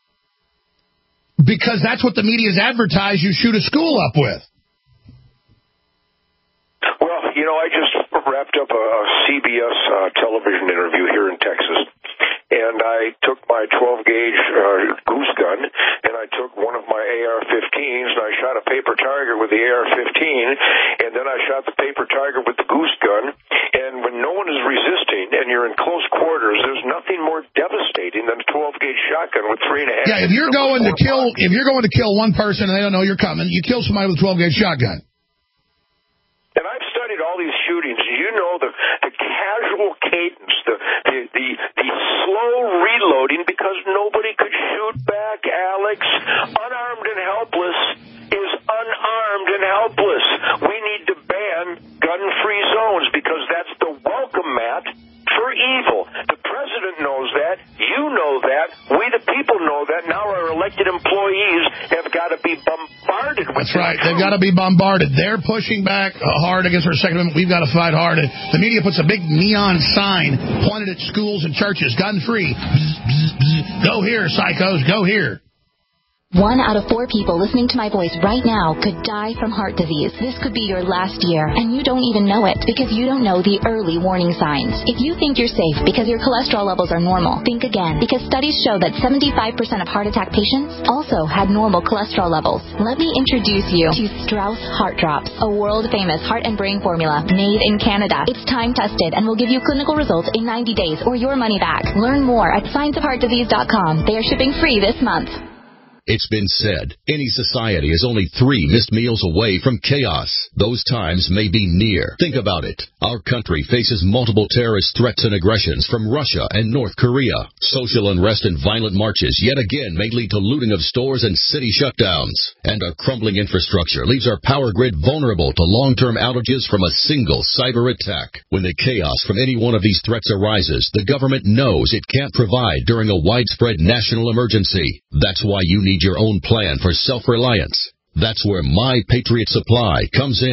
S3: because that's what the media's advertised you shoot a school up with.
S7: Well, you know, I just wrapped up a C B S uh, television interview here in Texas, and I took my twelve gauge uh, goose gun, and I took one of my A R fifteens, and I shot a paper tiger with the A R fifteen, and then I shot the paper tiger with the goose gun, and when no one is resisting and you're in close quarters, there's nothing more devastating than a twelve gauge shotgun with three and a half.
S3: Yeah, if you're going to kill, if you're going to kill one person and they don't know you're coming, you kill somebody with a twelve gauge shotgun.
S7: And I've studied all these shootings. You know the the casual cadence, the the the, the slow reloading because nobody could shoot back, Alex. Unarmed and helpless is unarmed and helpless. We need to ban gun-free zones because that's the welcome mat for evil. The president knows that. You know that. We, the people, know that. Now our elected employees have got to be bombarded with
S3: That's right. They've got to be bombarded. They're pushing back hard against our Second Amendment. We've got to fight hard. The media puts a big neon sign pointed at schools and churches, gun-free. Bzz, bzz, bzz. Go here, psychos. Go here.
S19: One out of four people listening to my voice right now could die from heart disease. This could be your last year, and you don't even know it because you don't know the early warning signs. If you think you're safe because your cholesterol levels are normal, think again, because studies show that seventy-five percent of heart attack patients also had normal cholesterol levels. Let me introduce you to Strauss Heart Drops, a world-famous heart and brain formula made in Canada. It's time-tested and will give you clinical results in ninety days or your money back. Learn more at science of heart disease dot com. They are shipping free this month.
S20: It's been said, any society is only three missed meals away from chaos. Those times may be near. Think about it. Our country faces multiple terrorist threats and aggressions from Russia and North Korea. Social unrest and violent marches yet again may lead to looting of stores and city shutdowns. And our crumbling infrastructure leaves our power grid vulnerable to long-term outages from a single cyber attack. When the chaos from any one of these threats arises, the government knows it can't provide during a widespread national emergency. That's why you need your own plan for self-reliance. That's where My Patriot Supply comes in.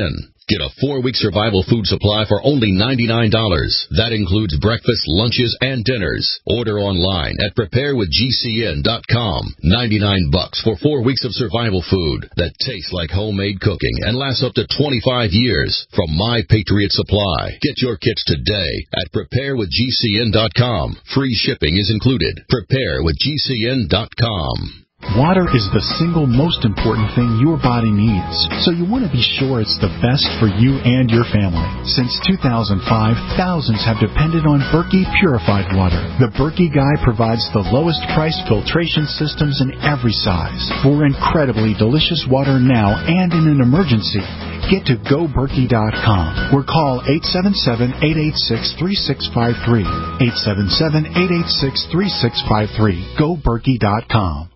S20: Get a four-week survival food supply for only ninety-nine dollars. That includes breakfast, lunches, and dinners. Order online at prepare with G C N dot com. ninety-nine bucks for four weeks of survival food that tastes like homemade cooking and lasts up to twenty-five years from My Patriot Supply. Get your kits today at prepare with G C N dot com. Free shipping is included. prepare with G C N dot com.
S15: Water is the single most important thing your body needs, so you want to be sure it's the best for you and your family. Since two thousand five, thousands have depended on Berkey purified water. The Berkey Guy provides the lowest priced filtration systems in every size for incredibly delicious water now and in an emergency. Get to go berkey dot com or call eight seven seven, eight eight six, three six five three. eight seven seven, eight eight six, three six five three. go berkey dot com.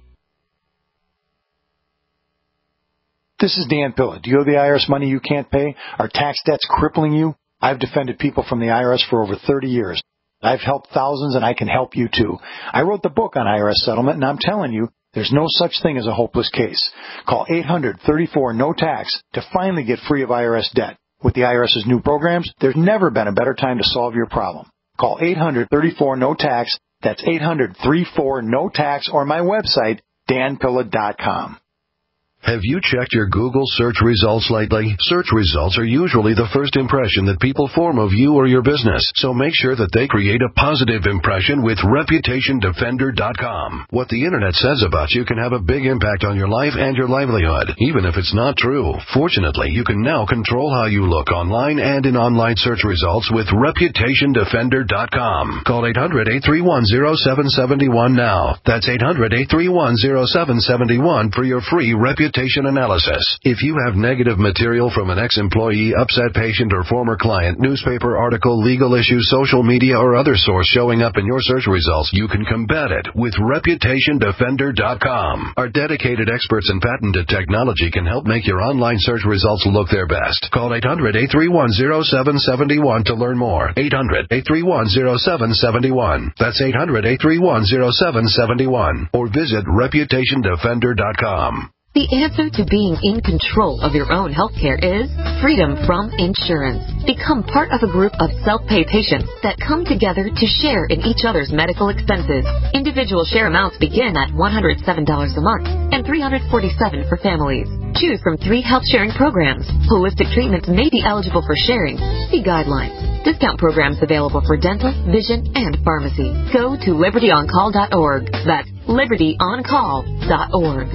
S21: This is Dan Pilla. Do you owe the I R S money you can't pay? Are tax debts crippling you? I've defended people from the I R S for over thirty years. I've helped thousands, and I can help you too. I wrote the book on I R S settlement, and I'm telling you, there's no such thing as a hopeless case. Call eight hundred, thirty-four, no tax to finally get free of I R S debt. With the IRS's new programs, there's never been a better time to solve your problem. Call eight hundred, thirty-four, no tax. That's eight hundred, thirty-four, no tax, or my website, dan pilla dot com.
S12: Have you checked your Google search results lately? Search results are usually the first impression that people form of you or your business, so make sure that they create a positive impression with reputation defender dot com. What the Internet says about you can have a big impact on your life and your livelihood, even if it's not true. Fortunately, you can now control how you look online and in online search results with reputation defender dot com. Call eight hundred, eight three one, zero seven seven one now. That's eight hundred, eight three one, zero seven seven one for your free reputation analysis. If you have negative material from an ex-employee, upset patient, or former client, newspaper article, legal issue, social media, or other source showing up in your search results, you can combat it with reputation defender dot com. Our dedicated experts in patented technology can help make your online search results look their best. Call eight hundred, eight three one, zero seven seven one to learn more. eight hundred, eight three one, zero seven seven one. That's eight hundred, eight three one, zero seven seven one. Or visit reputation defender dot com.
S22: The answer to being in control of your own healthcare is freedom from insurance. Become part of a group of self-pay patients that come together to share in each other's medical expenses. Individual share amounts begin at one hundred seven dollars a month and three hundred forty-seven dollars for families. Choose from three health sharing programs. Holistic treatments may be eligible for sharing. See guidelines. Discount programs available for dental, vision, and pharmacy. Go to liberty on call dot org. That's liberty on call dot org.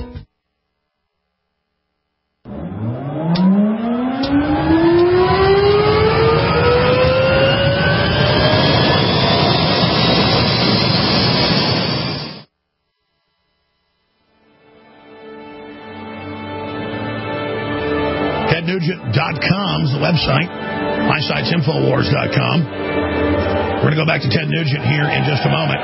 S3: ted nugent dot com is the website. My site's infowars dot com. We're going to go back to Ted Nugent here in just a moment.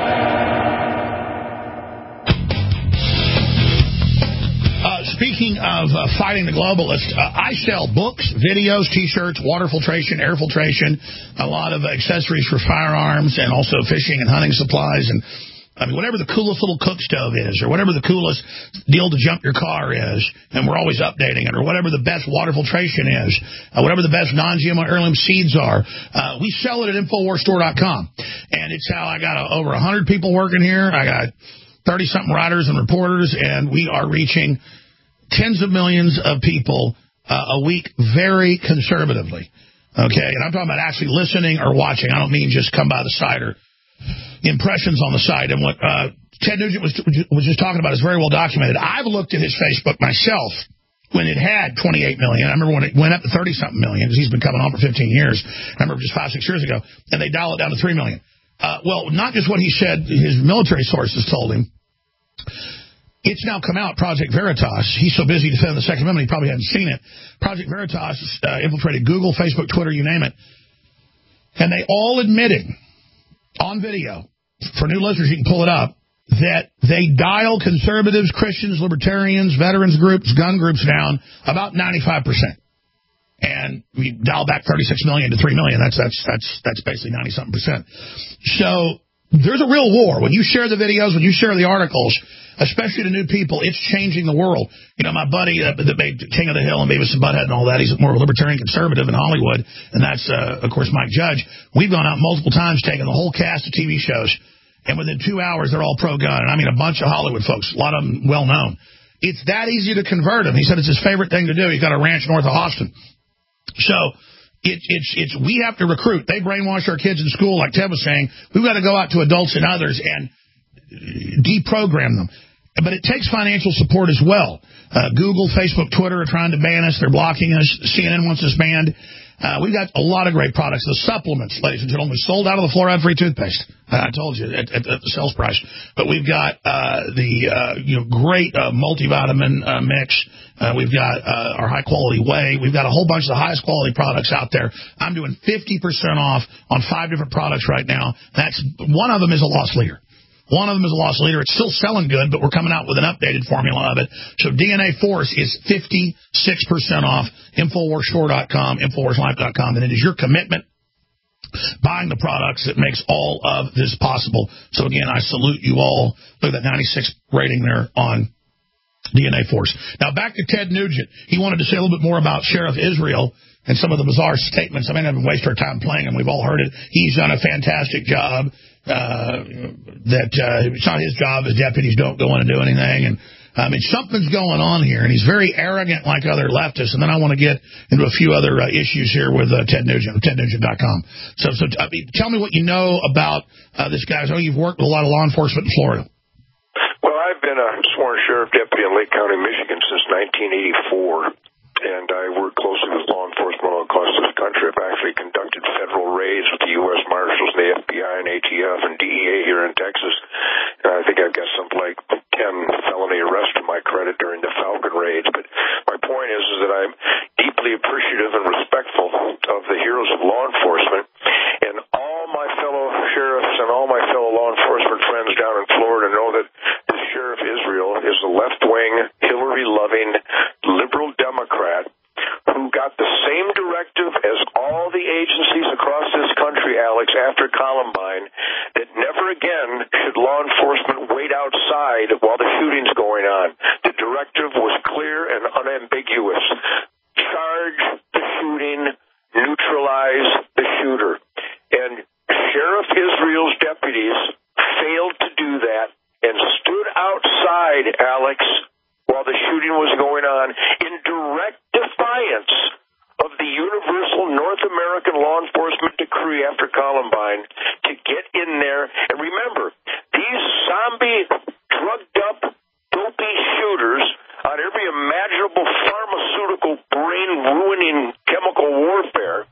S3: Uh, speaking of uh, fighting the globalist, uh, I sell books, videos, T-shirts, water filtration, air filtration, a lot of accessories for firearms, and also fishing and hunting supplies, and I mean, whatever the coolest little cook stove is, or whatever the coolest deal to jump your car is, and we're always updating it, or whatever the best water filtration is, uh, whatever the best non G M O heirloom seeds are, uh, we sell it at infowars store dot com. And it's how I got uh, over one hundred people working here. I got thirty-something writers and reporters, and we are reaching tens of millions of people uh, a week very conservatively. Okay? And I'm talking about actually listening or watching. I don't mean just come by the site or impressions on the site. And what uh, Ted Nugent was, was just talking about is very well documented. I've looked at his Facebook myself when it had twenty-eight million. I remember when it went up to thirty-something million, because he's been coming on for fifteen years. I remember just five, six years ago. And they dial it down to three million. Uh, well, not just what he said, his military sources told him. It's now come out, Project Veritas. He's so busy defending the Second Amendment, he probably hadn't seen it. Project Veritas uh, infiltrated Google, Facebook, Twitter, you name it. And they all admitted on video, for new listeners, you can pull it up, that they dial conservatives, Christians, libertarians, veterans groups, gun groups down about ninety-five percent. And we dial back thirty-six million to three million. That's that's that's that's basically ninety-something percent. So there's a real war. When you share the videos, when you share the articles, especially to new people. It's changing the world. You know, my buddy uh, that made King of the Hill and Beavis and Butthead and all that, he's more libertarian conservative in Hollywood, and that's, uh, of course, Mike Judge. We've gone out multiple times taking the whole cast of T V shows, and within two hours, they're all pro-gun. And I mean, a bunch of Hollywood folks, a lot of them well-known. It's that easy to convert them. He said it's his favorite thing to do. He's got a ranch north of Austin. So it, it's it's we have to recruit. They brainwash our kids in school, like Ted was saying. We've got to go out to adults and others and deprogram them. But it takes financial support as well. Uh, Google, Facebook, Twitter are trying to ban us. They're blocking us. C N N wants us banned. Uh, we've got a lot of great products. The supplements, ladies and gentlemen, we sold out of the fluoride-free toothpaste. Uh, I told you, at, at, at the sales price. But we've got uh, the uh, you know great uh, multivitamin uh, mix. Uh, we've got uh, our high-quality whey. We've got a whole bunch of the highest quality products out there. I'm doing fifty percent off on five different products right now. That's one of them is a loss leader. One of them is a loss leader. It's still selling good, but we're coming out with an updated formula of it. So D N A Force is fifty-six percent off, Infowars Store dot com, Infowars Life dot com, and it is your commitment buying the products that makes all of this possible. So, again, I salute you all. Look at that ninety-six rating there on D N A Force. Now, back to Ted Nugent. He wanted to say a little bit more about Sheriff Israel and some of the bizarre statements. I mean, I haven't wasted our time playing them. We've all heard it. He's done a fantastic job. Uh, that uh, it's not his job. His deputies don't go in and do anything. And I mean, something's going on here, and he's very arrogant like other leftists. And then I want to get into a few other uh, issues here with uh, Ted Nugent, Ted Nugent dot com. So, so I mean, tell me what you know about uh, this guy. I know you've worked with a lot of law enforcement in Florida.
S7: Well, I've been a sworn sheriff deputy in Lake County, Michigan since nineteen eighty-four. And I work closely with law enforcement all across this country. I've actually conducted federal raids with the U S Marshals, the F B I, and A T F, and D E A here in Texas. And I think I've got something like ten felony arrests to my credit during the Falcon raids. But my point is, is that I'm deeply appreciative and respectful of the heroes of law enforcement. And all my fellow sheriffs and all my fellow law enforcement friends down in Florida know that this Sheriff Israel is a left-wing, Hillary-loving, liberal Democrat who got the same directive as all the agencies across this country, Alex, after Columbine, that never again should law enforcement wait outside while the shooting's going on. The directive was clear and unambiguous. Charge the shooting, neutralize the shooter. And Sheriff Israel's deputies failed to do that and stood outside, Alex, while the shooting was going on, in direct defiance of the universal North American law enforcement decree after Columbine to get in there. And remember, these zombie, drugged-up, dopey shooters on every imaginable pharmaceutical, brain-ruining chemical warfare,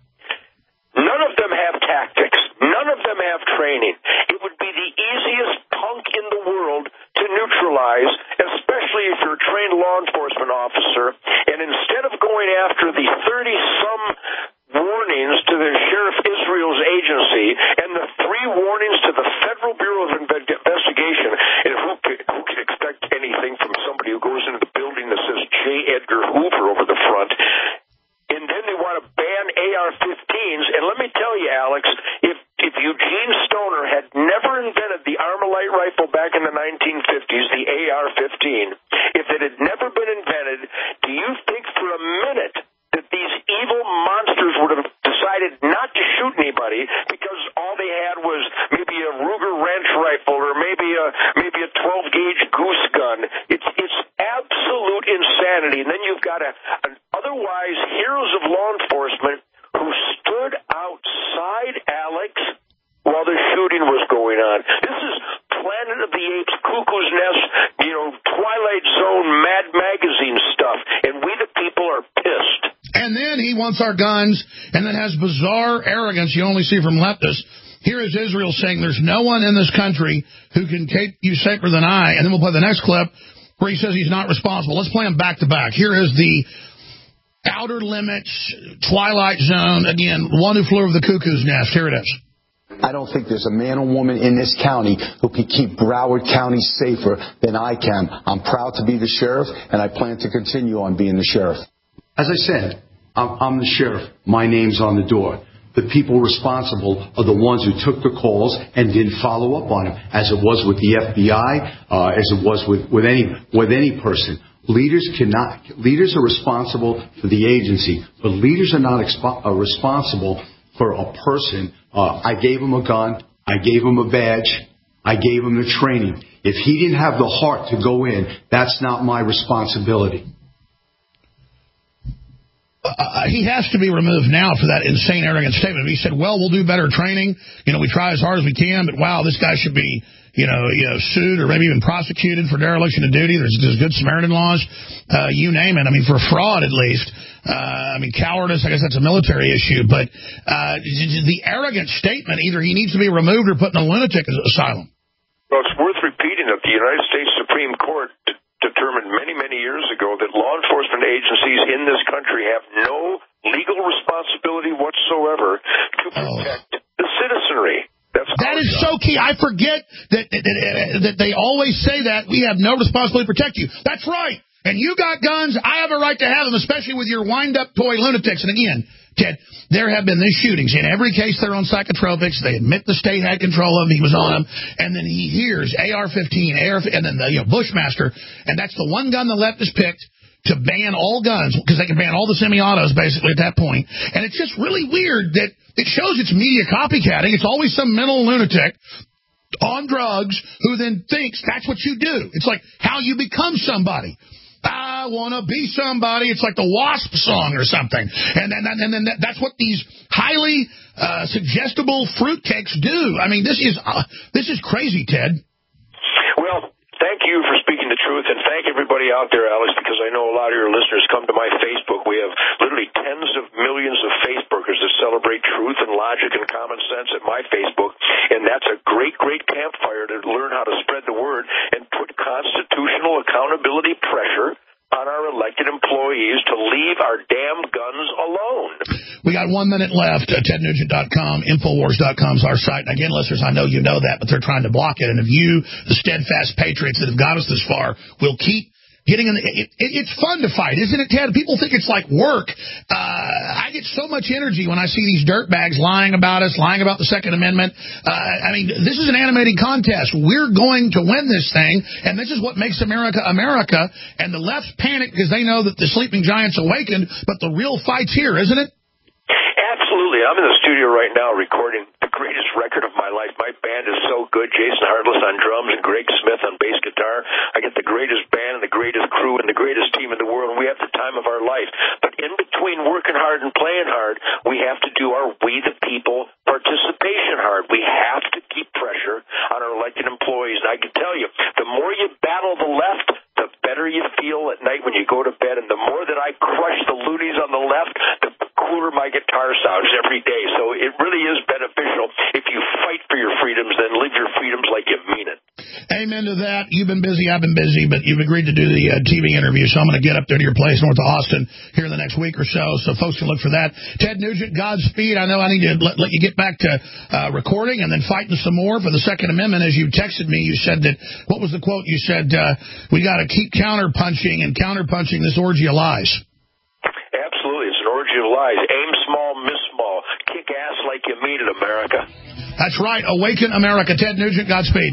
S7: none of them have tactics. None of them have training. It would be the easiest punk in the world to neutralize, especially if you're a trained law enforcement officer. And instead of going after the thirty-some warnings to the Sheriff Israel's agency and the three warnings to the Federal Bureau of Investigation, and who could, who could expect anything from somebody who goes into the building that says J. Edgar Hoover over the front? And then they want to ban A R fifteens. And let me tell you, Alex, if if Eugene Stoner had never invented the Armalite rifle back in the nineteen fifties, the A R fifteen, if it had never been invented, do you think for a minute that these evil monsters would have decided not to shoot anybody because all they had was maybe a Ruger wrench rifle or maybe a maybe a twelve gauge goose gun? It's it's absolute insanity. And then you've got a, an otherwise heroes of law enforcement who stood outside, Alex, while the shooting was going on. This is Planet of the Apes, Cuckoo's Nest, you know, Twilight Zone, Mad Magazine stuff, and we the people are pissed.
S3: And then he wants our guns, and then has bizarre arrogance you only see from leftists. Here is Israel saying there's no one in this country who can keep you safer than I. And then we'll play the next clip where he says he's not responsible. Let's play them back to back. Here is the Outer Limits, Twilight Zone, again, one who flew over the cuckoo's nest. Here it is.
S1: I don't think there's a man or woman in this county who can keep Broward County safer than I can. I'm proud to be the sheriff, and I plan to continue on being the sheriff.
S4: As I said, I'm, I'm the sheriff. My name's on the door.
S1: the people responsible are the ones who took the calls and didn't follow up on them, as it was with the F B I, uh, as it was with, with any with any person. Leaders cannot. Leaders are responsible for the agency, but leaders are not expo- are responsible for a person. Uh, I gave him a gun. I gave him a badge. I gave him the training. If he didn't have the heart to go in, that's not my responsibility.
S3: Uh, he has to be removed now for that insane, arrogant statement. He said, well, we'll do better training. You know, we try as hard as we can, but wow, this guy should be, you know, you know sued or maybe even prosecuted for dereliction of duty. There's, there's Good Samaritan laws, uh, you name it. I mean, for fraud at least. Uh, I mean, cowardice, I guess that's a military issue. But uh, the arrogant statement, either he needs to be removed or put in a lunatic asylum.
S7: Well, it's worth repeating that the United States Supreme Court determined many, many years ago that law enforcement agencies in this country have no legal responsibility whatsoever to protect oh. the citizenry. That's
S3: that is job. So key. I forget that, that, that they always say that we have no responsibility to protect you. That's right. And you got guns. I have a right to have them, especially with your wind-up toy lunatics. And again, Ted, there have been these shootings. In every case, they're on psychotropics. They admit the state had control of them. He was on them. And then he hears A R fifteen, A R, and then the you know, Bushmaster. And that's the one gun the left has picked to ban all guns, because they can ban all the semi-autos, basically, at that point. And it's just really weird that it shows it's media copycatting. It's always some mental lunatic on drugs who then thinks that's what you do. It's like how you become somebody. I want to be somebody. It's like the Wasp song or something. And then and, and, and that's what these highly uh, suggestible fruitcakes do. I mean, this is uh, this is crazy, Ted.
S7: Well, thank you for speaking the truth, and thank everybody out there, Alex, because I know a lot of your listeners come to my Facebook. We have literally tens of millions of Facebookers that celebrate truth and logic and common sense at my Facebook, and that's a great, great campfire to learn how to spread the word and put constitutional accountability pressure on our elected employees to leave our damn guns alone.
S3: We got one minute left. Uh, Ted Nugent dot com, Infowars dot com is our site. And again, listeners, I know you know that, but they're trying to block it. And if you, the steadfast patriots that have got us this far, will keep getting in the, it, it, it's fun to fight, isn't it, Ted? People think it's like work. Uh, I get so much energy when I see these dirtbags lying about us, lying about the Second Amendment. Uh, I mean, this is an animating contest. We're going to win this thing, and this is what makes America America. And the left's panic because they know that the sleeping giant's awakened, but the real fight's here, isn't it?
S7: Absolutely. I'm in the studio right now recording the greatest record of my life. My band is so good. Jason Hartless on drums and Greg Smith on bass guitar. I get the greatest band and the greatest crew and the greatest team in the world, and we have the time of our life. But in between working hard and playing hard, we have to do our We the People participation hard. We have to keep pressure on our elected employees. And I can tell you, the more you battle the left, the better you feel at night when you go to bed. And the more that I crush the loonies on the left, the cooler my guitar sounds every day. So it really is beneficial. If you fight for your freedoms, then live your freedoms like you mean it.
S3: Amen to that. You've been busy, I've been busy, but you've agreed to do the uh, T V interview, so I'm going to get up there to your place north of Austin here in the next week or so, so folks can look for that. Ted Nugent, Godspeed. I know I need to let, let you get back to uh, recording and then fighting some more for the Second Amendment. As you texted me, you said that, what was the quote? You said, uh, we got to keep counter-punching and counter-punching this orgy of lies.
S7: Absolutely. It's an orgy of lies. Aim small, miss small. Kick ass like you mean it, America.
S3: That's right. Awaken America. Ted Nugent, Godspeed.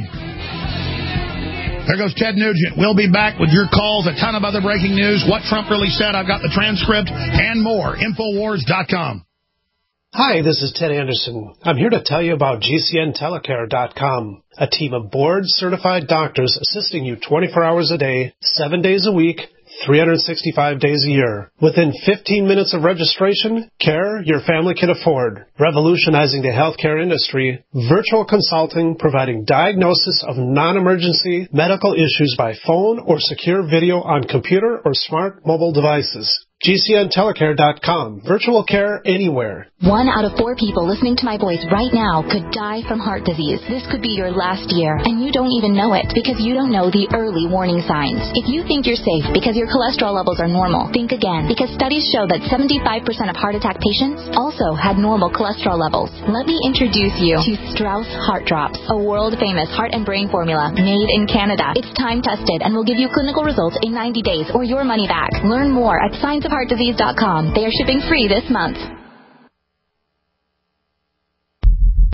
S3: There goes Ted Nugent. We'll be back with your calls, a ton of other breaking news, what Trump really said. I've got the transcript and more. Infowars dot com.
S18: Hi, this is Ted Anderson. I'm here to tell you about G C N Telecare dot com, a team of board-certified doctors assisting you twenty-four hours a day, seven days a week, three hundred sixty-five days a year. Within fifteen minutes of registration, care your family can afford. Revolutionizing the healthcare industry, virtual consulting providing diagnosis of non-emergency medical issues by phone or secure video on computer or smart mobile devices. G C N Telecare dot com. Virtual care anywhere.
S19: One out of four people listening to my voice right now could die from heart disease. This could be your last year, and you don't even know it because you don't know the early warning signs. If you think you're safe because your cholesterol levels are normal, think again, because studies show that seventy-five percent of heart attack patients also had normal cholesterol levels. Let me introduce you to Strauss Heart Drops, a world-famous heart and brain formula made in Canada. It's time-tested and will give you clinical results in ninety days or your money back. Learn more at science of heart disease dot com. They are shipping free this month.